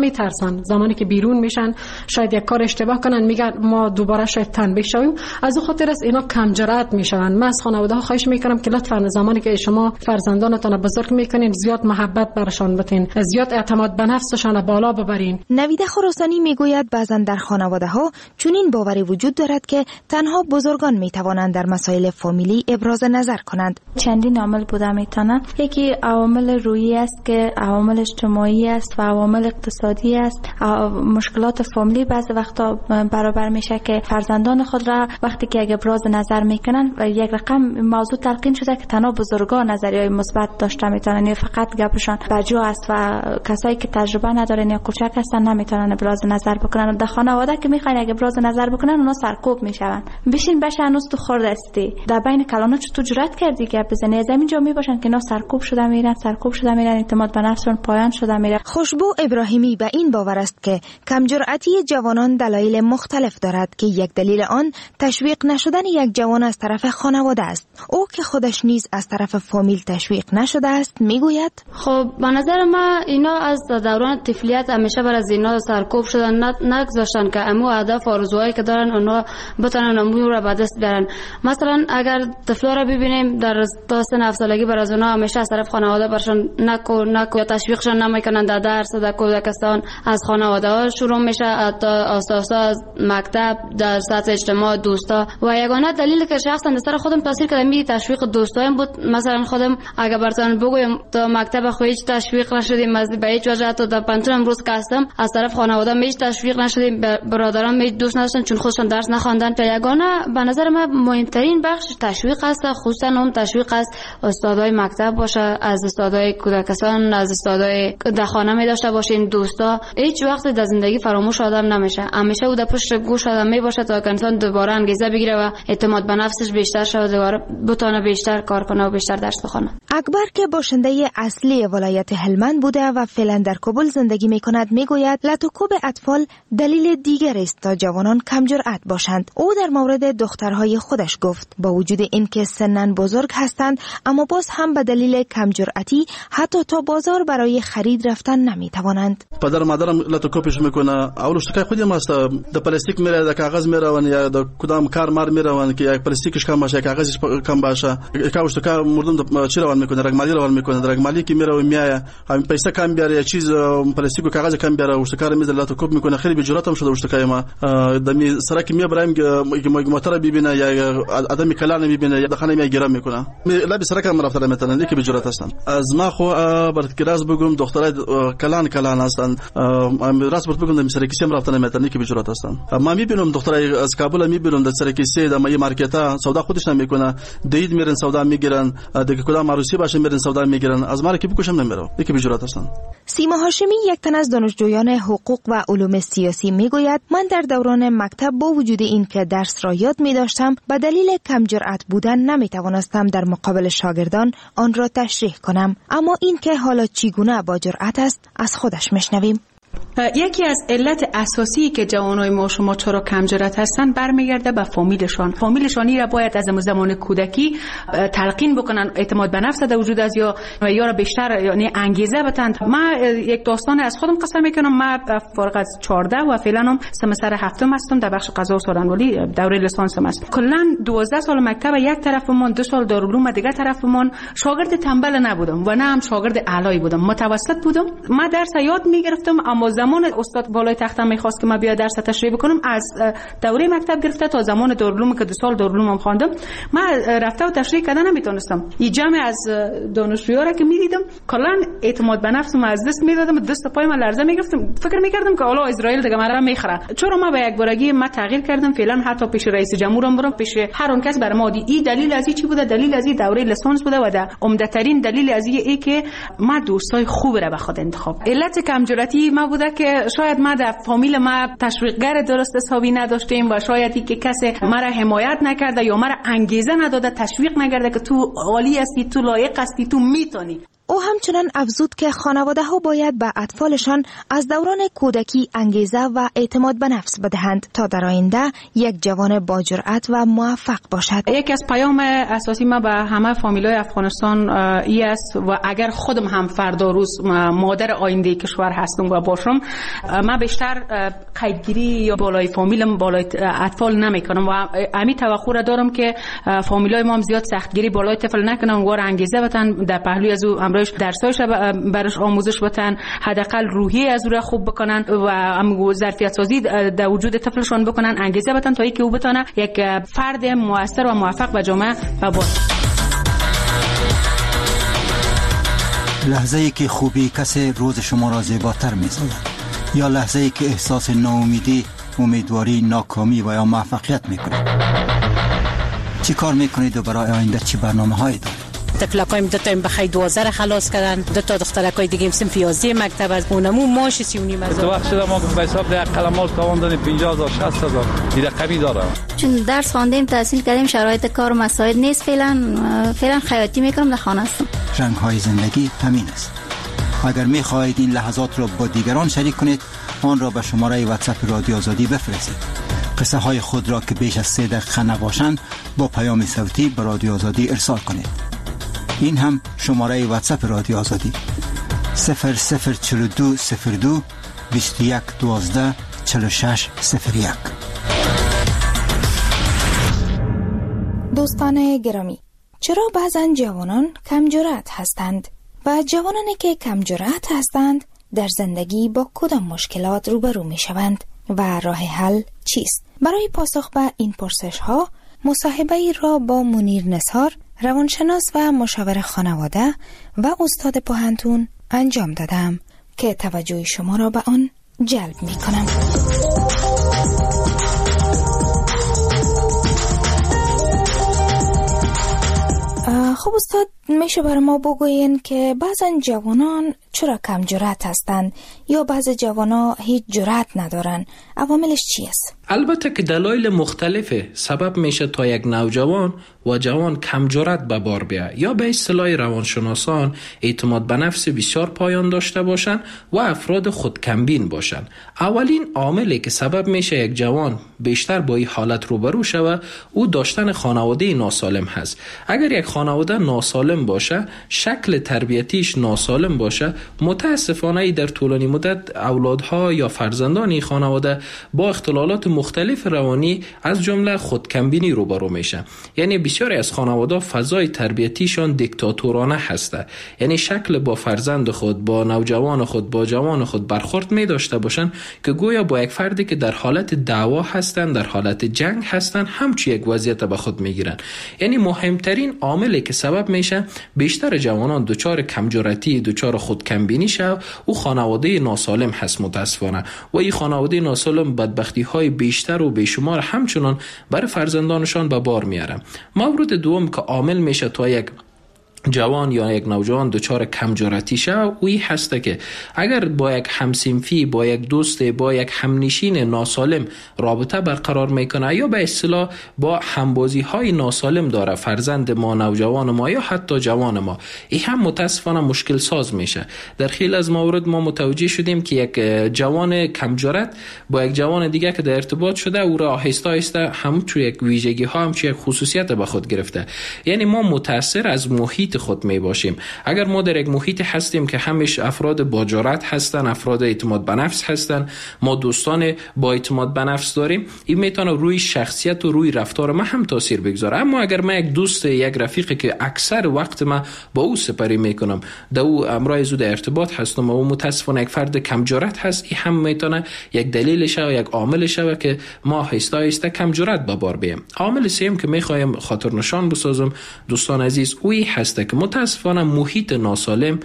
[SPEAKER 21] میترسن زمانی که بیرون میشن شاید یک کار اشتباه کنن میگن ما دوباره شاید تنبیه شویم. از اون خاطر است اینا کم جرأت میشن. من از خانواده ها خواهش میکنم که لطفا زمانی که شما فرزندانتان بزرگ میکنین زیاد محبت برشان بتین، زیاد اعتماد به نفسشان بالا ببرین.
[SPEAKER 20] نویده خراسانی میگوید بعضا در خانواده ها چنین باوری وجود دارد که تنها بزرگان میتوانند در مسائل فامیلی ابراز نظر کنند.
[SPEAKER 4] چندین عامل بوده میتونه. یکی عوامل روحی است که عوامل اجتماعی است و عوامل اقتصادی است. مشکلات فامیلی بعضی وقتا برابر میشه که فرزندان خود را وقتی که اگه ابراز نظر میکنن و یک رقم موضوع تلقین شده که تنها بزرگان نظریه مثبت داشته میتونن، یعنی فقط گپشان بجا است و کسایی که تجربه ندارن یا کوچک هستن نمیتونن ابراز نظر بکنن. در خانواده که میخواین اگه ابراز نظر بکنن اونا سرکوب میشون. بشین بشه هنوز تو خورد استی در بین کلانو چطور جرأت کردی که بزنی؟ از همین جا میباشن که اینا سرکوب شده میرن اعتماد به نفسشون پایان شده میره.
[SPEAKER 20] خوشبو ابراهیمی به این باور است که کم جرأتی جوانان دلایل مختلف دارد که یک دلیل آن تشویق نشدن یک جوان از طرف خانواده است. او که خودش نیز از طرف فامیل تشویق نشده است میگوید
[SPEAKER 22] خب به نظر من اینا از دوران طفولیت همیشه بر از اینا سرکوب شدن، نگذاشتن که امو هدف آرزوهایی که دارن اونا بتونن امو رو به دست بیارن. مثلا اگر طفلا رو ببینیم در تا سن 7 سالگی بر از اونا همیشه از طرف خانواده برشون نکو یا تشویقشون نمیکنن در درس در کودکستان. از خانواده ها شروع میشه اساسا از مکتب در سطح اجتماع دوستا و یگانه دلیلی که شخصا در سر خودم تاثیر کرده می تشویق دوستایم بود. مثلا خودم اگه براتون بگویم تا مکتب خو هیچ تشویق نشدیم، از به هیچ وجه تا پنجم امروز که هستم از طرف خانواده هیچ تشویق نشدیم، برادران هیچ دوست نداشتن چون خودشون درس نخواندن. تا یگانه به نظر من مهمترین بخش تشویق است، خصوصا اون تشویق از استادای مکتب باشه، از استادای کودکستان، از استادای در خانه می داشته باشین. دوستا هیچ وقت در زندگی فراموش آدم نمیشه، همیشه او در پشت گوش آدم می باشه تا انسان دوباره انگیزه بگیره و اعتماد به نفسش بیشتر شه و دوباره بتونه بیشتر کار کنه و بیشتر درس بخونه.
[SPEAKER 20] اکبر که باشنده اصلی ولایت هلمند بوده و فعلا در کابل زندگی می کند میگوید لطوکوب اطفال دلیل دیگر است تا جوانان کم جرأت باشند. او در مورد دخترهای خودش گفت با وجود اینکه سنن بزرگ هستند اما باز هم به دلیل کم جرأتی حتی تا بازار برای خرید رفتن نمی توانند.
[SPEAKER 23] پدر مادرم لطوکوبش میکنه. اولش که خودم است د پلاستیک میره، د کاغذ میروان یا د کدام کار مار میروان که یک پلاستیکش کم باشه، کاغذش کم باشه، یکاوش که مردم د چی روان میکنه، رقمالی روان میکنه، رقمالی که میره و میای همین پیسه کم بیاره، چیز پلاستیک و کاغذ کم بیاره، وش کار میذاره لطوکوب میکنه. خیلی به جرأتم شده وش که ما دمی سرکی میبرم که موتور ببینه یا آدمی کلان میبینه یا دخانه میگیرم میکنه. لابی سرکم رفتم مثلا دیگه به جرأت هستن. از ما خو برات کلاس بگم دخترای کلان هستن. راست بگم دمی سرکی سیم رفتن مثلا که به جرأت هستن. ما میبینم دخترای از کابل میبینم در سرکی سه در مای مارکتا سودا خودش نمیکنه، دید میرن سودا میگیرن، دیگه کدام عروسی باشه میرن سودا میگیرن. از ما که بکشم نمیره دیگه به جرأت هستن.
[SPEAKER 20] سیما هاشمی یک تن از دانشجویان حقوق و علوم سیاسی میگوید من در دوران مکتب با وجود این که درس را یاد می داشتم به دلیل کم جرأت بودن نمی توانستم در مقابل شاگردان آن را تشریح کنم. اما این که حالا چگونه با جرأت است از خودش میشنویم.
[SPEAKER 24] یکی از علت اساسی که جوانای ما شما چرا کم جرأت هستن برمیگرده به فامیلشانی را باید از زمان کودکی تلقین بکنن، اعتماد به نفس در وجود از یا را بیشتر یعنی انگیزه بدن. من یک داستان از خودم قصه میکنم. من فارغ از 14 و فعلا هم سمستر هفتم هستم در بخش قضا و سخنوری، دوره لیسانسم هستم. کلا 12 سال مکتب یک طرفمون، 2 سال دارالعلوم دیگه طرفمون. شاگرد تنبل نبودم و نه هم شاگرد اعلایی بودم، متوسط بودم. من درس یاد میگرفتم اما زمان استاد بالای تختم میخواست که من بیا درس تشریح بکنم از دوره مکتب گرفته تا زمان دارالعلوم که 2 سال دارالعلوم خواندم من رفته و تشریح کردن نمیتونستم. این جمع از دانشجوها را که میدیدم کلا اعتماد به نفسم از دست میدادم، دست پای من لرزه میگرفتم، فکر میکردم که حالا اسرائیل دیگه مرا میخره. چرا ما به یک بارگی ما تغییر کردم، فعلا حتی پیش رئیس جمهورم برم، پیش هر اون کس برام این دلیل از چی بوده؟ دلیل از دوره لیسانس بوده و در عمده ترین دلیل از این که ما دوستای خوب را به خود انتخاب. علت کم جرأتی ما بوده که شاید ما در فامیل ما تشویقگر درست حسابی نداشتیم و شاید که کسی مرا حمایت نکرده یا مرا انگیزه نداده، تشویق نکرده که تو عالی هستی، تو لایق هستی، تو میتونی.
[SPEAKER 20] او هم همچنان افزود که خانواده ها باید به اطفالشان از دوران کودکی انگیزه و اعتماد به نفس بدهند تا در آینده یک جوان با جرأت و موفق باشد.
[SPEAKER 24] یکی از پیام اساسی ما به همه فامیلای افغانستان ای است و اگر خودم هم فردا روز مادر آینده کشور هستم و باشم، من بیشتر قیدگیری یا بالای فامیلم بالای اطفال نمیکنم و امی توقع دارم که فامیلای ما هم زیاد سختگیری بالای طفل نکنن، وار انگیزه بتن در پهلوی از او امروز درسایش برش آموزش بتن، حداقل روحی از او خوب بکنن و ظرفیت سازی در وجود طفلشون بکنن، انگیزه بتن تا اینکه او بتونه یک فرد موثر و موفق به جامعه باشه.
[SPEAKER 1] لحظه ای که خوبی کسی روز شما را زیباتر می‌سازد یا لحظه ای که احساس ناامیدی، امیدواری، ناکامی و یا موفقیت میکنید؟ چی کار میکنید و برای آینده چی برنامه‌هایی دارید؟
[SPEAKER 3] تفلکایم دو تا بخای 12 خلاص کردن، دو تا دخترکای دیگه صنف 11 مکتب از اونمو ماش 39 هزار.
[SPEAKER 6] تو وقت شده ما به حساب ده قلمات تواندن 50000 60000 این رقمی داره.
[SPEAKER 9] چون درس خواندیم تحصیل کردیم شرایط کار مساعد نیست، فعلا خیاطی میکنم در خانه هستم.
[SPEAKER 1] رنگ های زندگی همین است. اگر می‌خواهید این لحظات را با دیگران شریک کنید، آن را به شماره واتساپ رادیو آزادی بفرستید. قصه های خود را که بیش از 3 دقیقه نباشند با پیام صوتی به رادیو آزادی ارسال کنید. این هم شماره واتساپ رادیو آزادی 004202 21 12 46 01.
[SPEAKER 20] دوستان گرامی، چرا بعضن جوانان کم جرأت هستند و جوانانی که کم جرأت هستند در زندگی با کدام مشکلات روبرو می شوند و راه حل چیست؟ برای پاسخ به این پرسش ها مصاحبه‌ای را با منیر نثار، روانشناس و مشاور خانواده و استاد پوهنتون انجام دادم که توجه شما را به آن جلب می کنم. خب استاد، میشه برای ما بگوین که بعضا جوانان چرا کم جرأت هستند یا بعضی جوانا هیچ جرأت ندارن؟ عواملش چی است؟
[SPEAKER 10] البته که دلایل مختلفه سبب میشه تا یک نوجوان و جوان کم جرأت به بار بیاید یا به اصطلاح روانشناسان اعتماد به نفس بسیار پایان داشته باشند و افراد خودکمبین باشند. اولین عاملی که سبب میشه یک جوان بیشتر با این حالت روبرو شود او داشتن خانواده ناسالم هست. اگر یک خانواده ناسالم باشه، شکل تربیتیش ناسالم باشه، متاسفانه در طولانی مدت اولادها یا فرزندان این خانواده با اختلالات مختلف روانی از جمله خودکمبینی روبرو میشه. یعنی بسیاری از خانواده فضای تربیتیشان دیکتاتورانه هسته، یعنی شکل با فرزند خود، با نوجوان خود، با جوان خود برخورد می داشته باشن که گویا با یک فردی که در حالت دعوا هستن، در حالت جنگ هستن، همچی یک وضعیت به خود میگیرن. یعنی مهمترین عاملی که سبب میشه بیشتر جوانان دچار کمجرأتی، دچار خودکمبینی شو او خانواده ناسالم هست متاسفانه. و این خانواده ناسالم بدبختی های بیشتر و بیشمار همچنان برای فرزندانشان به بار میارن. مورد دوم که عامل میشه تا یک جوان یا یک نوجوان دچار کم جرأتی شه اوی هسته که اگر با یک همسنفی، با یک دوست، با یک همنشین ناسالم رابطه برقرار میکنه یا به اصطلاح با همبازی های ناسالم داره، فرزند ما، نوجوان ما یا حتی جوان ما، این هم متاسفانه مشکل ساز میشه. در خیلی از موارد ما متوجه شدیم که یک جوان کم جرأت با یک جوان دیگه که در ارتباط شده او را آهسته آهسته همچون یک ویژگی ها، همچون یک خصوصیت به خود گرفته. یعنی ما متاثر از محیط خود می باشیم. اگر ما در یک محیط هستیم که همش افراد با جرأت هستن، افراد اعتماد به نفس هستن، ما دوستان با اعتماد به نفس داریم، این میتونه روی شخصیت و روی رفتار ما هم تاثیر بگذاره. اما اگر من یک دوست، یک رفیقی که اکثر وقت ما با او سپری میکنم، در او امرای زود ارتباط هستم و متاسفانه یک فرد کم جرأت هست، این هم میتونه یک دلیلش و یک عاملش و که ما آهسته آهسته کم جرأت به بار بیایم. عامل سوم که میخوایم خاطر نشان بسازم دوستان عزیز، اوی هست که متاسفانه محیط ناسالم،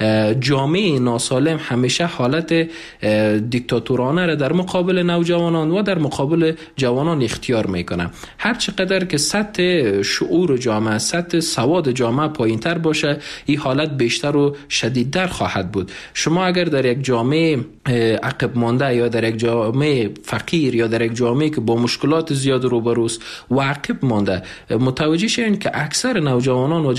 [SPEAKER 10] جامعه ناسالم همیشه حالت دیکتاتورانه را در مقابل نوجوانان و در مقابل جوانان اختیار میکنه. هر چقدر که سطح شعور جامعه، سطح سواد جامعه پایینتر باشه، این حالت بیشتر و شدیدتر خواهد بود. شما اگر در یک جامعه عقب مانده یا در یک جامعه فقیر یا در یک جامعه که با مشکلات زیاد روبروست و عقب مانده متوجه شین که اکثر نوجوانان و جوانانش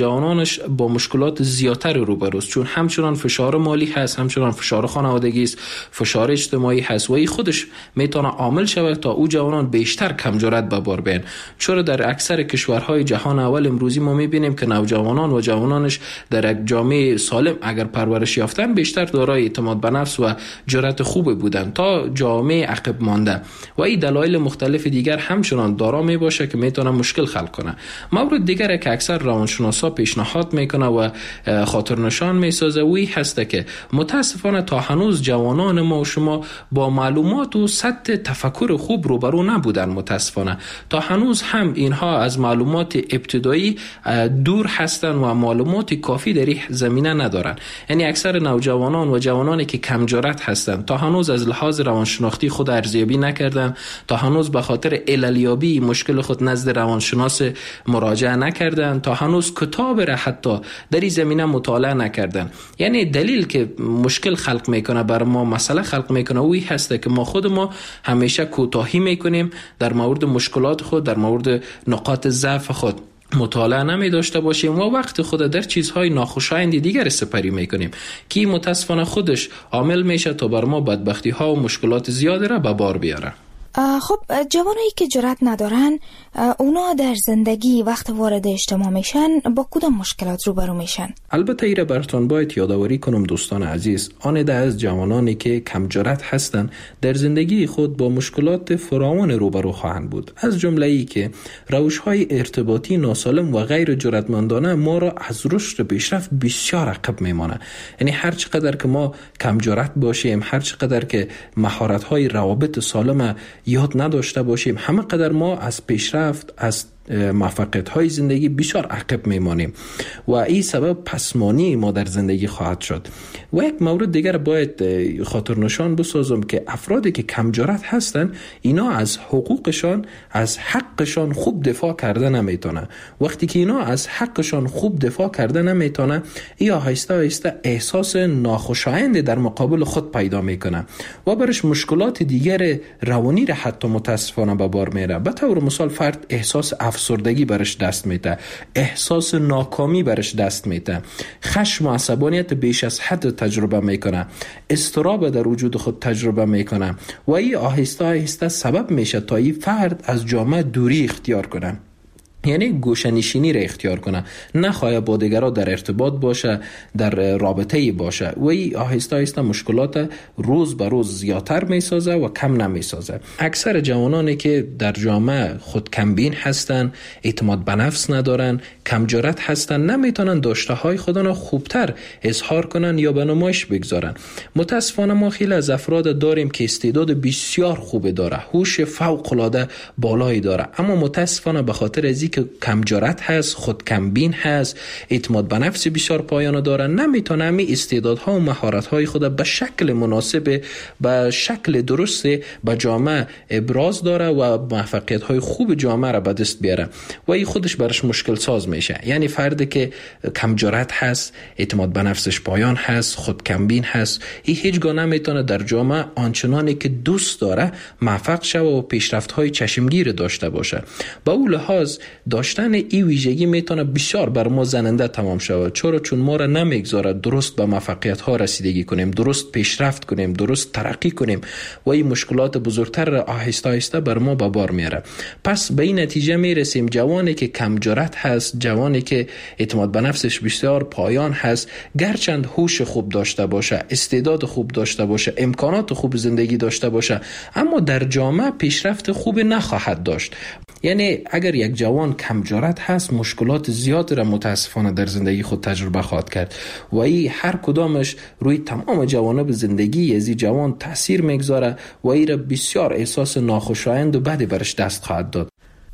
[SPEAKER 10] جوانانش با مشکلات زیادتر روبروست، چون همچنان فشار مالی هست، همچنان فشار خانوادگی است، فشار اجتماعی هست و این خودش میتونه عامل شود تا او جوانان بیشتر کم جرأت به بار بیان. چرا در اکثر کشورهای جهان اول امروزی ما میبینیم که نوجوانان و جوانانش در یک جامعه سالم اگر پرورش یافتن بیشتر دارای اعتماد به نفس و جرأت خوب بودن تا جامعه عقب مانده و این دلایل مختلف دیگر همچنان دارا می باشه که میتونه مشکل خلق کنه. مورد دیگر که اکثر روانشناسا پیشنهاد میکنه و خاطر نشان میسازه وی هست که متاسفانه تا هنوز جوانان ما و شما با معلومات و سطح تفکر خوب روبرو نبودن. متاسفانه تا هنوز هم اینها از معلومات ابتدایی دور هستن و معلومات کافی در این زمینه ندارن. یعنی اکثر نوجوانان و جوانانی که کم جرأت هستند تا هنوز از لحاظ روانشناختی خود ارزیابی نکردن، تا هنوز به خاطر عللیابی مشکل خود نزد روانشناس مراجعه نکردن، تا هنوز کتاب را حتی در این زمینه مطالعه نکردن. یعنی دلیل که مشکل خلق میکنه بر ما، مسئله خلق میکنه وی هسته که ما خود ما همیشه کوتاهی میکنیم در مورد مشکلات خود، در مورد نقاط ضعف خود مطالعه نمی داشته باشیم و وقت خود در چیزهای ناخوشایند دیگر سپری میکنیم که متاسفانه خودش عامل میشه تا بر ما بدبختی ها و مشکلات زیاده را به بار بیاره.
[SPEAKER 20] خب جوانایی که جرأت ندارن اونا در زندگی وقت وارد اجتماع میشن با کدام مشکلات روبرو میشن؟
[SPEAKER 10] البته ایره براتون باید یادآوری کنم دوستان عزیز، آن ده از جوانانی که کم جرأت هستن در زندگی خود با مشکلات فراوان روبرو خواهند بود. از جمله ای که روش‌های ارتباطی ناسالم و غیر جرأتمندانه ما را از رشد پیشرفت بسیار عقب میمانه. یعنی هر چقدر که ما کم جرأت باشیم، هر چقدر که مهارت‌های روابط سالم یاد نداشته باشیم، همه قدر ما از پیشرفت، از موفقیت‌های زندگی بسیار عقب میمانیم و این سبب پسمانی ما در زندگی خواهد شد. و یک مورد دیگر باید خاطر نشان بسازم که افرادی که کم جرأت هستن اینا از حقوقشان، از حقشان خوب دفاع کرده نمیتونه. وقتی که اینا از حقشان خوب دفاع کرده نمیتونه، ای آهسته آهسته احساس ناخوشایند در مقابل خود پیدا میکنه و برش مشکلات دیگر روانی را حتی متاسفانه به بار میره. به طور مثال فرد احساس افسردگی برش دست میده، احساس ناکامی برش دست میده، خشم و عصبانیت بیش از حد تجربه میکنه، اضطراب در وجود خود تجربه میکنه و این آهسته آهسته سبب میشه تا این فرد از جامعه دوری اختیار کنه. یعنی گوشه‌نشینی را اختیار کنه، نخواهد با دیگران در ارتباط باشه، در رابطه‌ای باشه و این آهسته آهسته مشکلات روز به روز زیادتر میسازه و کم نمیسازه. اکثر جوانانی که در جامعه خود کمبین هستن، اعتماد به نفس ندارن، کم جرأت هستن، نمیتونن داشته های خودشون خوبتر اظهار کنن یا به نمایش بگذارن. متاسفانه ما خیلی از افراد داریم که استعداد بسیار خوب داره، هوش فوق العاده بالایی داره، اما متاسفانه به خاطر از که کم جرأت هست، خود کمبین هست، اعتماد به نفس بسیار پایان داره، نمیتونه همین استعدادها و مهارت‌های خود به شکل مناسب، به شکل درست به جامعه ابراز داره و موفقیت‌های خوب جامعه را به دست بیاره و این خودش برش مشکل ساز میشه. یعنی فردی که کم جرأت هست، اعتماد به نفسش پایان هست، خود کمبین هست، این هیچگاه نمیتونه در جامعه آنچنانی که دوست داره موفق شه و پیشرفت‌های چشمگیر داشته باشه. با اون لحاظ داشتن این ویژگی میتونه بسیار بر ما زننده تمام شود، چون ما را نمیگذاره درست به موفقیت ها رسیدگی کنیم، درست پیشرفت کنیم، درست ترقی کنیم و این مشکلات بزرگتر را آهسته آهسته بر ما به بار میاره. پس به این نتیجه میرسیم جوانی که کم جرأت هست، جوانی که اعتماد به نفسش بسیار پایان هست، گرچند هوش خوب داشته باشه، استعداد خوب داشته باشه، امکانات خوب زندگی داشته باشه، اما در جامعه پیشرفت خوب نخواهد داشت. یعنی اگر یک جوان کم جرأت هست، مشکلات زیاد را متاسفانه در زندگی خود تجربه خواهد کرد و این هر کدامش روی تمام جوانب زندگی از این جوان تاثیر میگذاره و این را بسیار احساس ناخوشایند و بدی برش دست خواهد داد.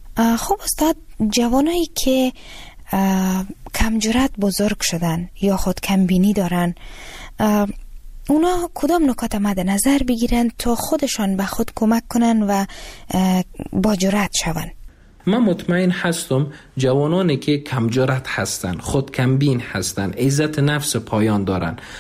[SPEAKER 20] خب استاد، جوانایی که کم جرأت بزرگ شدن یا خود کمبینی دارن، اونا کدام نکات مد نظر بگیرن تا خودشان به خود کمک کنن و با جرأت شون؟
[SPEAKER 10] من مطمئن هستم جوانانی که کم جرأت هستن، خود کمبین هستن، عزت نفس پایان دارن، تا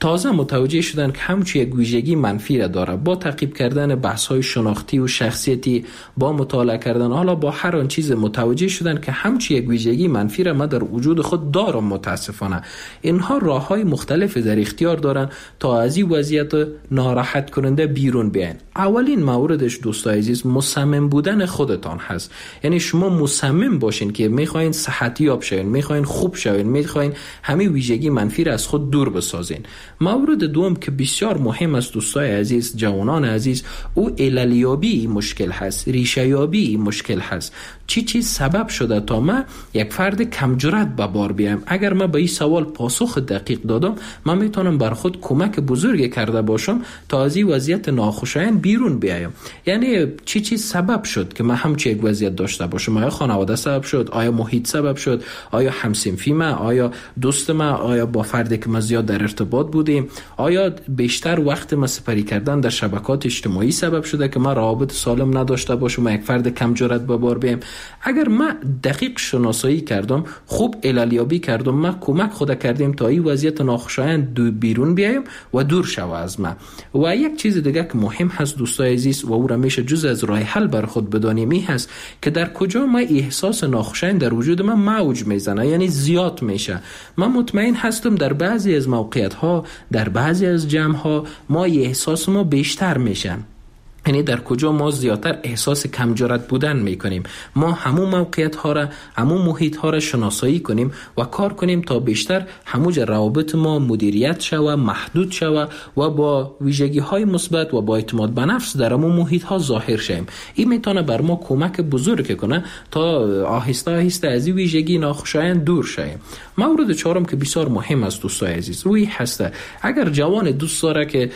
[SPEAKER 10] تازه متوجه شدن که همچون یک ویژگی منفی را داره. با تعقیب کردن بحث‌های شناختی و شخصیتی، با مطالعه کردن، حالا با هر آن چیز متوجه شدن که همچون یک ویژگی منفی را ما در وجود خود دارم. متاسفانه اینها راه‌های مختلف در اختیار دارن تا از این وضعیت ناراحت کننده بیرون بیاین. اولین موردش دوستای عزیز مصمم بودن خودتان هست. یعنی شما مصمم باشین که میخواین صحتی یاب شوین، میخواین خوب شوین، میخواین همین ویژگی منفی را از خود دور بسازین. مورد دوم که بسیار مهم است دوستای عزیز، جوانان عزیز، او عللیابی مشکل هست، ریشه یابی مشکل هست. چی سبب شده تا من یک فرد کم جرأت به بار بیام؟ اگر من به این سوال پاسخ دقیق دادم، من میتونم بر خود کمک بزرگی کرده باشم تا از این وضعیت ناخوشایند بیرون بیایم. یعنی چی سبب شد که من همچین یک وضعیت داشته باشم؟ آیا خانواده سبب شد؟ آیا محیط سبب شد؟ آیا همسنفی من؟ آیا دوست من؟ آیا با فردی که ما زیاد در ارتباط بودیم؟ آیا بیشتر وقت ما سپری کردن در شبکات اجتماعی سبب شده که من روابط سالم نداشته باشم و یک فرد کم جرأت به بار بیام؟ اگر من دقیق شناسایی کردم، خوب عللیابی کردم، من کمک خود کردیم تا این وضعیت ناخوشایند بیرون بیایم و دور شوه از من. و یک چیز دیگه که مهم هست دوستای عزیز و او را میشه جز از راه حل بر خود بدانیم، این هست که در کجا ما احساس ناخوشایند در وجود من موج میزنه، یعنی زیاد میشه. من مطمئن هستم در بعضی از موقعیت ها، در بعضی از جمع ها ما احساس ما بیشتر میشن. یعنی در کجا ما زیادتر احساس کم جرأت بودن میکنیم. ما همون موقعیت ها را، همون محیط ها را شناسایی کنیم و کار کنیم تا بیشتر هموج روابط ما مدیریت شوه، محدود شوه و با ویژگی های مثبت و با اعتماد به نفس در همون محیط ها ظاهر شیم. این میتونه بر ما کمک بزرگ کنه تا آهسته آهسته از این ویژگی ناخوشایند دور شیم. مورد چهارم که بسیار مهم است دوستای عزیز، روی هسته. اگر جوان دوست داره که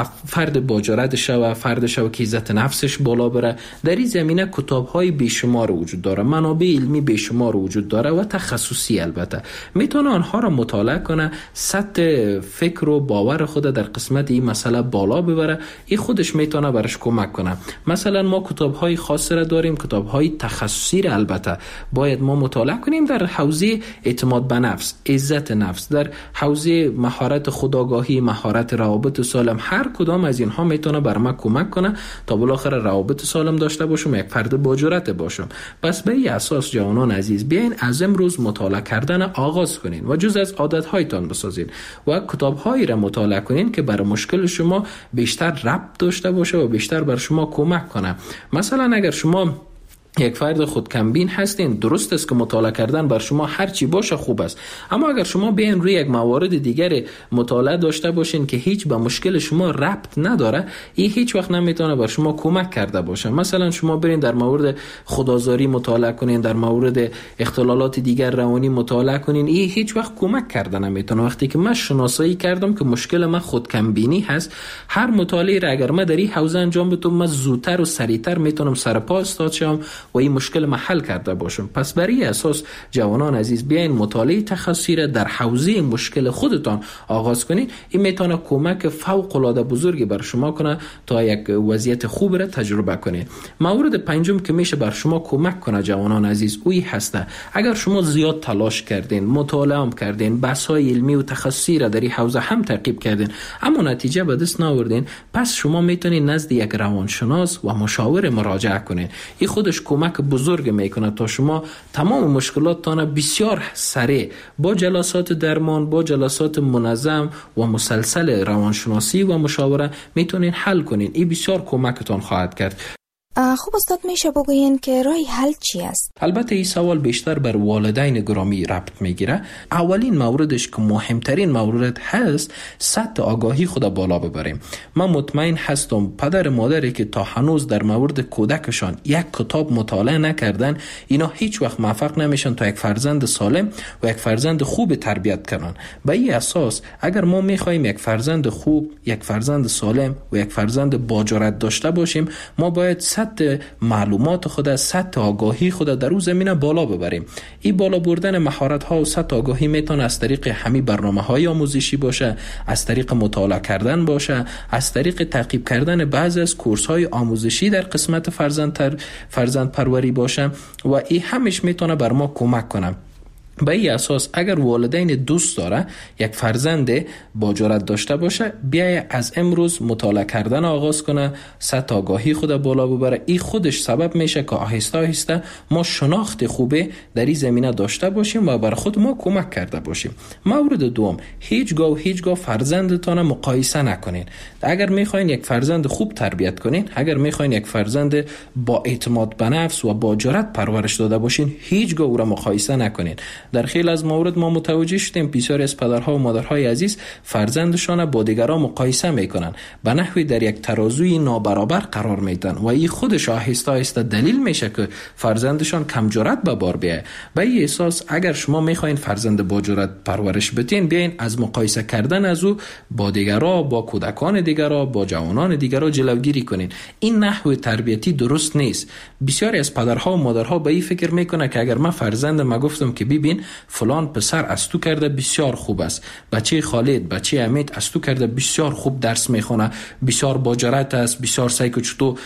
[SPEAKER 10] فرد با جرأت شوه، فرد شوه که عزت نفسش بالا بره، در این زمینه کتاب‌های بیشمار وجود داره، منابع علمی بیشمار وجود داره و تخصصی البته. میتونه آنها را مطالعه کنه، سطح فکر و باور خود در قسمت این مسئله بالا ببره. این خودش میتونه برش کمک کنه. مثلا ما کتاب‌های خاص را داریم، کتاب‌های تخصصی را البته باید ما مطالعه کنیم در حوزه اعتماد به نفس، عزت نفس، در حوزه مهارت خودآگاهی، مهارت روابط سالم. هر کدام از اینها میتونه بر ما کمک کنه تا بالاخره روابط سالم داشته باشم، یک فرد با جرأت باشم. پس به این اساس جوانان عزیز بیاین از امروز مطالعه کردن آغاز کنین و جز از عادت‌هایتان بسازین و کتاب‌هایی را مطالعه کنین که برای مشکل شما بیشتر ربط داشته باشه و بیشتر بر شما کمک کنه. مثلا اگر شما یک فرد خودکمبین هستین، درست است که مطالعه کردن بر شما هر چی باشه خوب است، اما اگر شما بیاین روی یک موارد دیگر مطالعه داشته باشین که هیچ به مشکل شما ربط نداره، این هیچ وقت نمیتونه بر شما کمک کرده باشه. مثلا شما برین در مورد خودآزاری مطالعه کنین، در مورد اختلالات دیگر روانی مطالعه کنین، این هیچ وقت کمک کرده نمیتونه. وقتی که من شناسایی کردم که مشکل من خودکمبینی هست، هر مطالعه را اگر من در این حوزه انجام بدم، من زودتر و سریعتر میتونم سر پا استاد شم و این مشکل ما حل کرده باشم. پس برای اساس جوانان عزیز بیاین مطالعه تخصصی را در حوزه مشکل خودتان آغاز کنید. این میتونه کمک فوق العاده بزرگی بر شما کنه تا یک وضعیت خوب را تجربه کنید. مورد پنجم که میشه بر شما کمک کنه جوانان عزیز، اوی هسته اگر شما زیاد تلاش کردین، مطالعه هم کردین، بحث‌های علمی و تخصصی را در این حوزه هم تعقیب کردین اما نتیجه به دست نآوردین، پس شما میتونید نزد یک روانشناس و مشاور مراجعه کنید. این خودش کمک بزرگ میکنه تا شما تمام مشکلاتتان بسیار سریع با جلسات درمان، با جلسات منظم و مسلسل روانشناسی و مشاوره میتونین حل کنین. این بسیار کمکتان خواهد کرد.
[SPEAKER 20] خوب استاد میشه بگوین که راه حل چی است؟
[SPEAKER 10] البته این سوال بیشتر بر والدین گرامی ربط میگیره. اولین موردش که مهمترین مورد هست، سطح آگاهی خود بالا ببریم. من مطمئن هستم پدر مادری که تا هنوز در مورد کودکشان یک کتاب مطالعه نکردن، اینا هیچ وقت موفق نمیشن تا یک فرزند سالم و یک فرزند خوب تربیت کنن. به این اساس اگر ما میخوایم یک فرزند خوب، یک فرزند سالم و یک فرزند با جرأت داشته باشیم، ما باید سطح معلومات خود، سطح آگاهی خود در اون زمینه بالا ببریم. این بالا بردن مهارت ها و سطح آگاهی میتونه از طریق همین برنامه‌های آموزشی باشه، از طریق مطالعه کردن باشه، از طریق تعقیب کردن بعضی از کورس‌های آموزشی در قسمت فرزند پروری باشه و این همش میتونه بر ما کمک کنه. به این اساس اگر والدین دوست داره یک فرزند با جرأت داشته باشه، بیای از امروز مطالعه کردن آغاز کنه، سطح آگاهی خود بالا ببره. این خودش سبب میشه که آهسته آهسته ما شناخت خوبه در این زمینه داشته باشیم و بر خود ما کمک کرده باشیم. مورد دوم، هیچگاه فرزندتان مقایسه نکنین. اگر میخواین یک فرزند خوب تربیت کنین، اگر میخواین یک فرزند با اعتماد به نفس و با جرأت پرورش داده باشین، هیچگاه او را مقایسه نکنین. در خیلی از موارد ما متوجه شدیم بسیاری از پدرها و مادرهای عزیز فرزندشان با دیگران مقایسه میکنن، به نحوی در یک ترازوی نابرابر قرار میدن و این خودش آهسته آهسته دلیل میشه که فرزندشان کم جرأت به بار بیایه. به این اساس اگر شما میخواین فرزند با جرأت پرورش بدین، بیاین از مقایسه کردن از او با دیگران، با کودکان دیگران، با جوانان دیگران جلوگیری کنین. این نحو تربیتی درست نیست. بسیاری از پدرها و مادرها به این فکر میکنه که اگر من فرزندم گفتم که ببین فلان پسر از تو کرده بسیار خوب است، بچه خالد، بچه امید از تو کرده بسیار خوب درس میخونه، بسیار با جرأت است، بسیار سعی که تو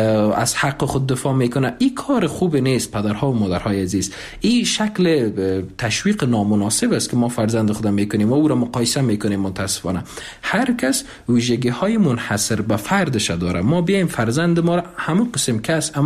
[SPEAKER 10] از حق خود دفاع میکنه. این کار خوب نیست پدرها و مادرهای عزیز. این شکل تشویق نامناسب است که ما فرزند خودم میکنیم و او را مقایسه میکنیم. متاسفانه هر کس ویژگی های منحصر به فردش داره. ما بیایم فرزند ما را همه قسم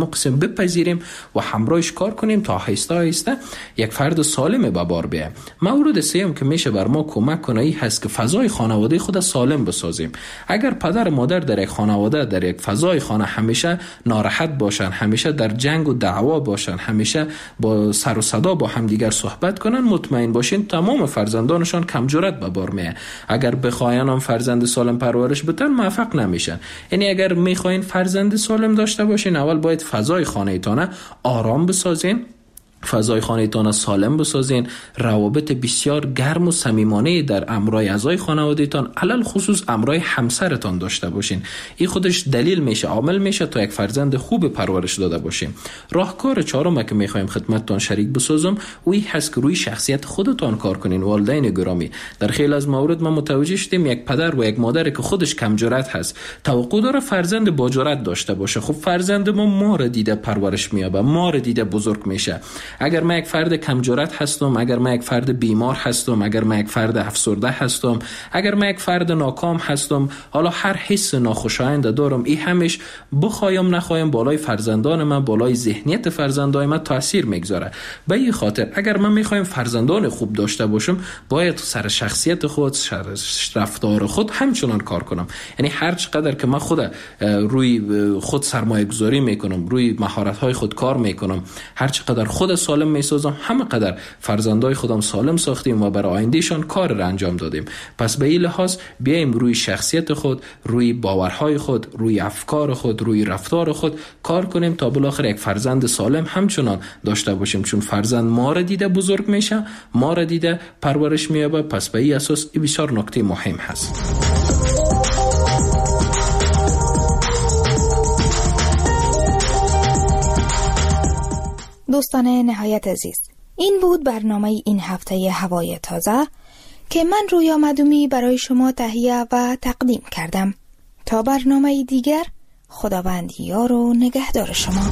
[SPEAKER 10] بپذیریم و همراهش کار کنیم تا آهسته آهسته یک فرد سالم به بار بیایم. مورد سوم که میشه بر ما کمک کنه این هست که فضای خانواده خود سالم بسازیم. اگر پدر و مادر در یک خانواده، در یک فضای خانه همیشه ناراحت باشن، همیشه در جنگ و دعوا باشن، همیشه با سر و صدا با همدیگر صحبت کنن، مطمئن باشین تمام فرزندانشان کم جرأت به بار میاد. اگر بخواین هم فرزند سالم پرورش بدن موفق نمیشن. یعنی اگر میخواین فرزند سالم داشته باشین، اول باید فضای خانه‌تان آرام بسازین، فضای خانه‌تان سالم بسازین، روابط بسیار گرم و صمیمانه در امرای اعضای خانواده‌تان، علل خصوص امرای همسرتان داشته باشین. این خودش دلیل میشه، عامل میشه تا یک فرزند خوب پرورش داده باشیم. راهکار چهارم که میخوایم خدمتتان شریک بسازم اوی هست که روی شخصیت خودتان کار کنین. والدین گرامی، در خیلی از موارد ما متوجه شدیم یک پدر و یک مادر که خودش کم جرأت هست توقع داره فرزند با جرأت داشته باشه. خب فرزند ما را دیده پرورش میابه، ما را دیده بزرگ میشه. اگر من یک فرد کم جرأت هستم، اگر من یک فرد بیمار هستم، اگر من یک فرد افسرده هستم، اگر من یک فرد ناکام هستم، حالا هر حس ناخوشایند دارم، این همش بخوایم نخوایم بالای فرزندان من، بالای ذهنیت فرزندان من تاثیر میگذاره. به این خاطر اگر من میخوایم فرزندان خوب داشته باشم، باید سر شخصیت خود، سر رفتار خود همچنان کار کنم. یعنی هر چقدر که من خود روی خود سرمایه گذاری میکنم، روی مهارت های خود کار میکنم، هر چقدر خود سالم میسازم، همه قدر فرزندای خودم سالم ساختیم و برای آیندهشان کار را انجام دادیم. پس به این لحاظ بیایم روی شخصیت خود، روی باورهای خود، روی افکار خود، روی رفتار خود کار کنیم تا بالاخره یک فرزند سالم همچنان داشته باشیم. چون فرزند ما را دیده بزرگ میشه، ما را دیده پرورش مییابه. پس به این اساس این بسیار نکته مهم هست.
[SPEAKER 20] دوستان نهایت عزیز، این بود برنامه این هفته هوای تازه که من رویا مدومی برای شما تهیه و تقدیم کردم. تا برنامه دیگر، خداوند یار و نگهدار شما.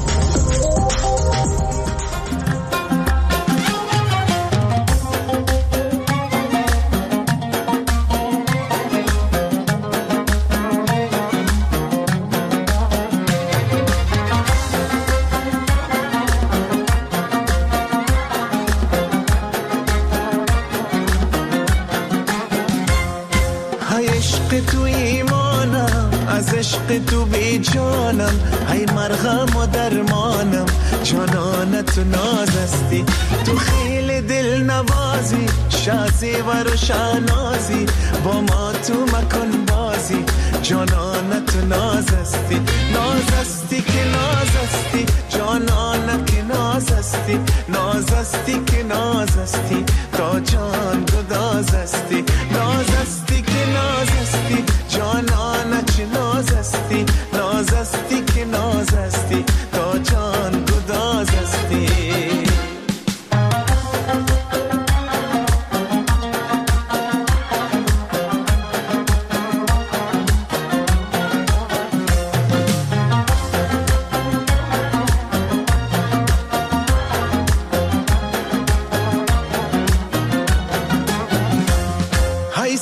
[SPEAKER 5] از عشق تو بی جانم، ای مرهم و درمانم، جانانت و نازستی، تو خیلی دل نوازی، شازی و روشنازی، با ما تو مکن بازی، جانانت و نازستی، نازستی که نازستی، جانانت که نازستی، نازستی که نازستی، تا جان گدازستی، نازستی که نازستی، جانانت چه نازستی، نازستی که نازستی، تا جان گدازستی.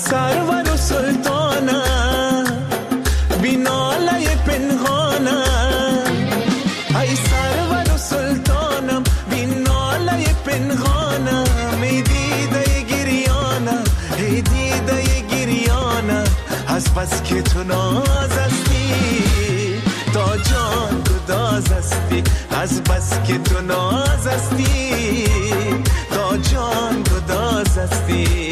[SPEAKER 5] سرور و سلطانم بی ناله پنهانم ای سرور و سلطانم بی ناله پنهانم ای دیده گریانم ای دیده گریانم از بس که تو ناز هستی تا جان گداز هستی از بس که تو ناز هستی تا جان گداز هستی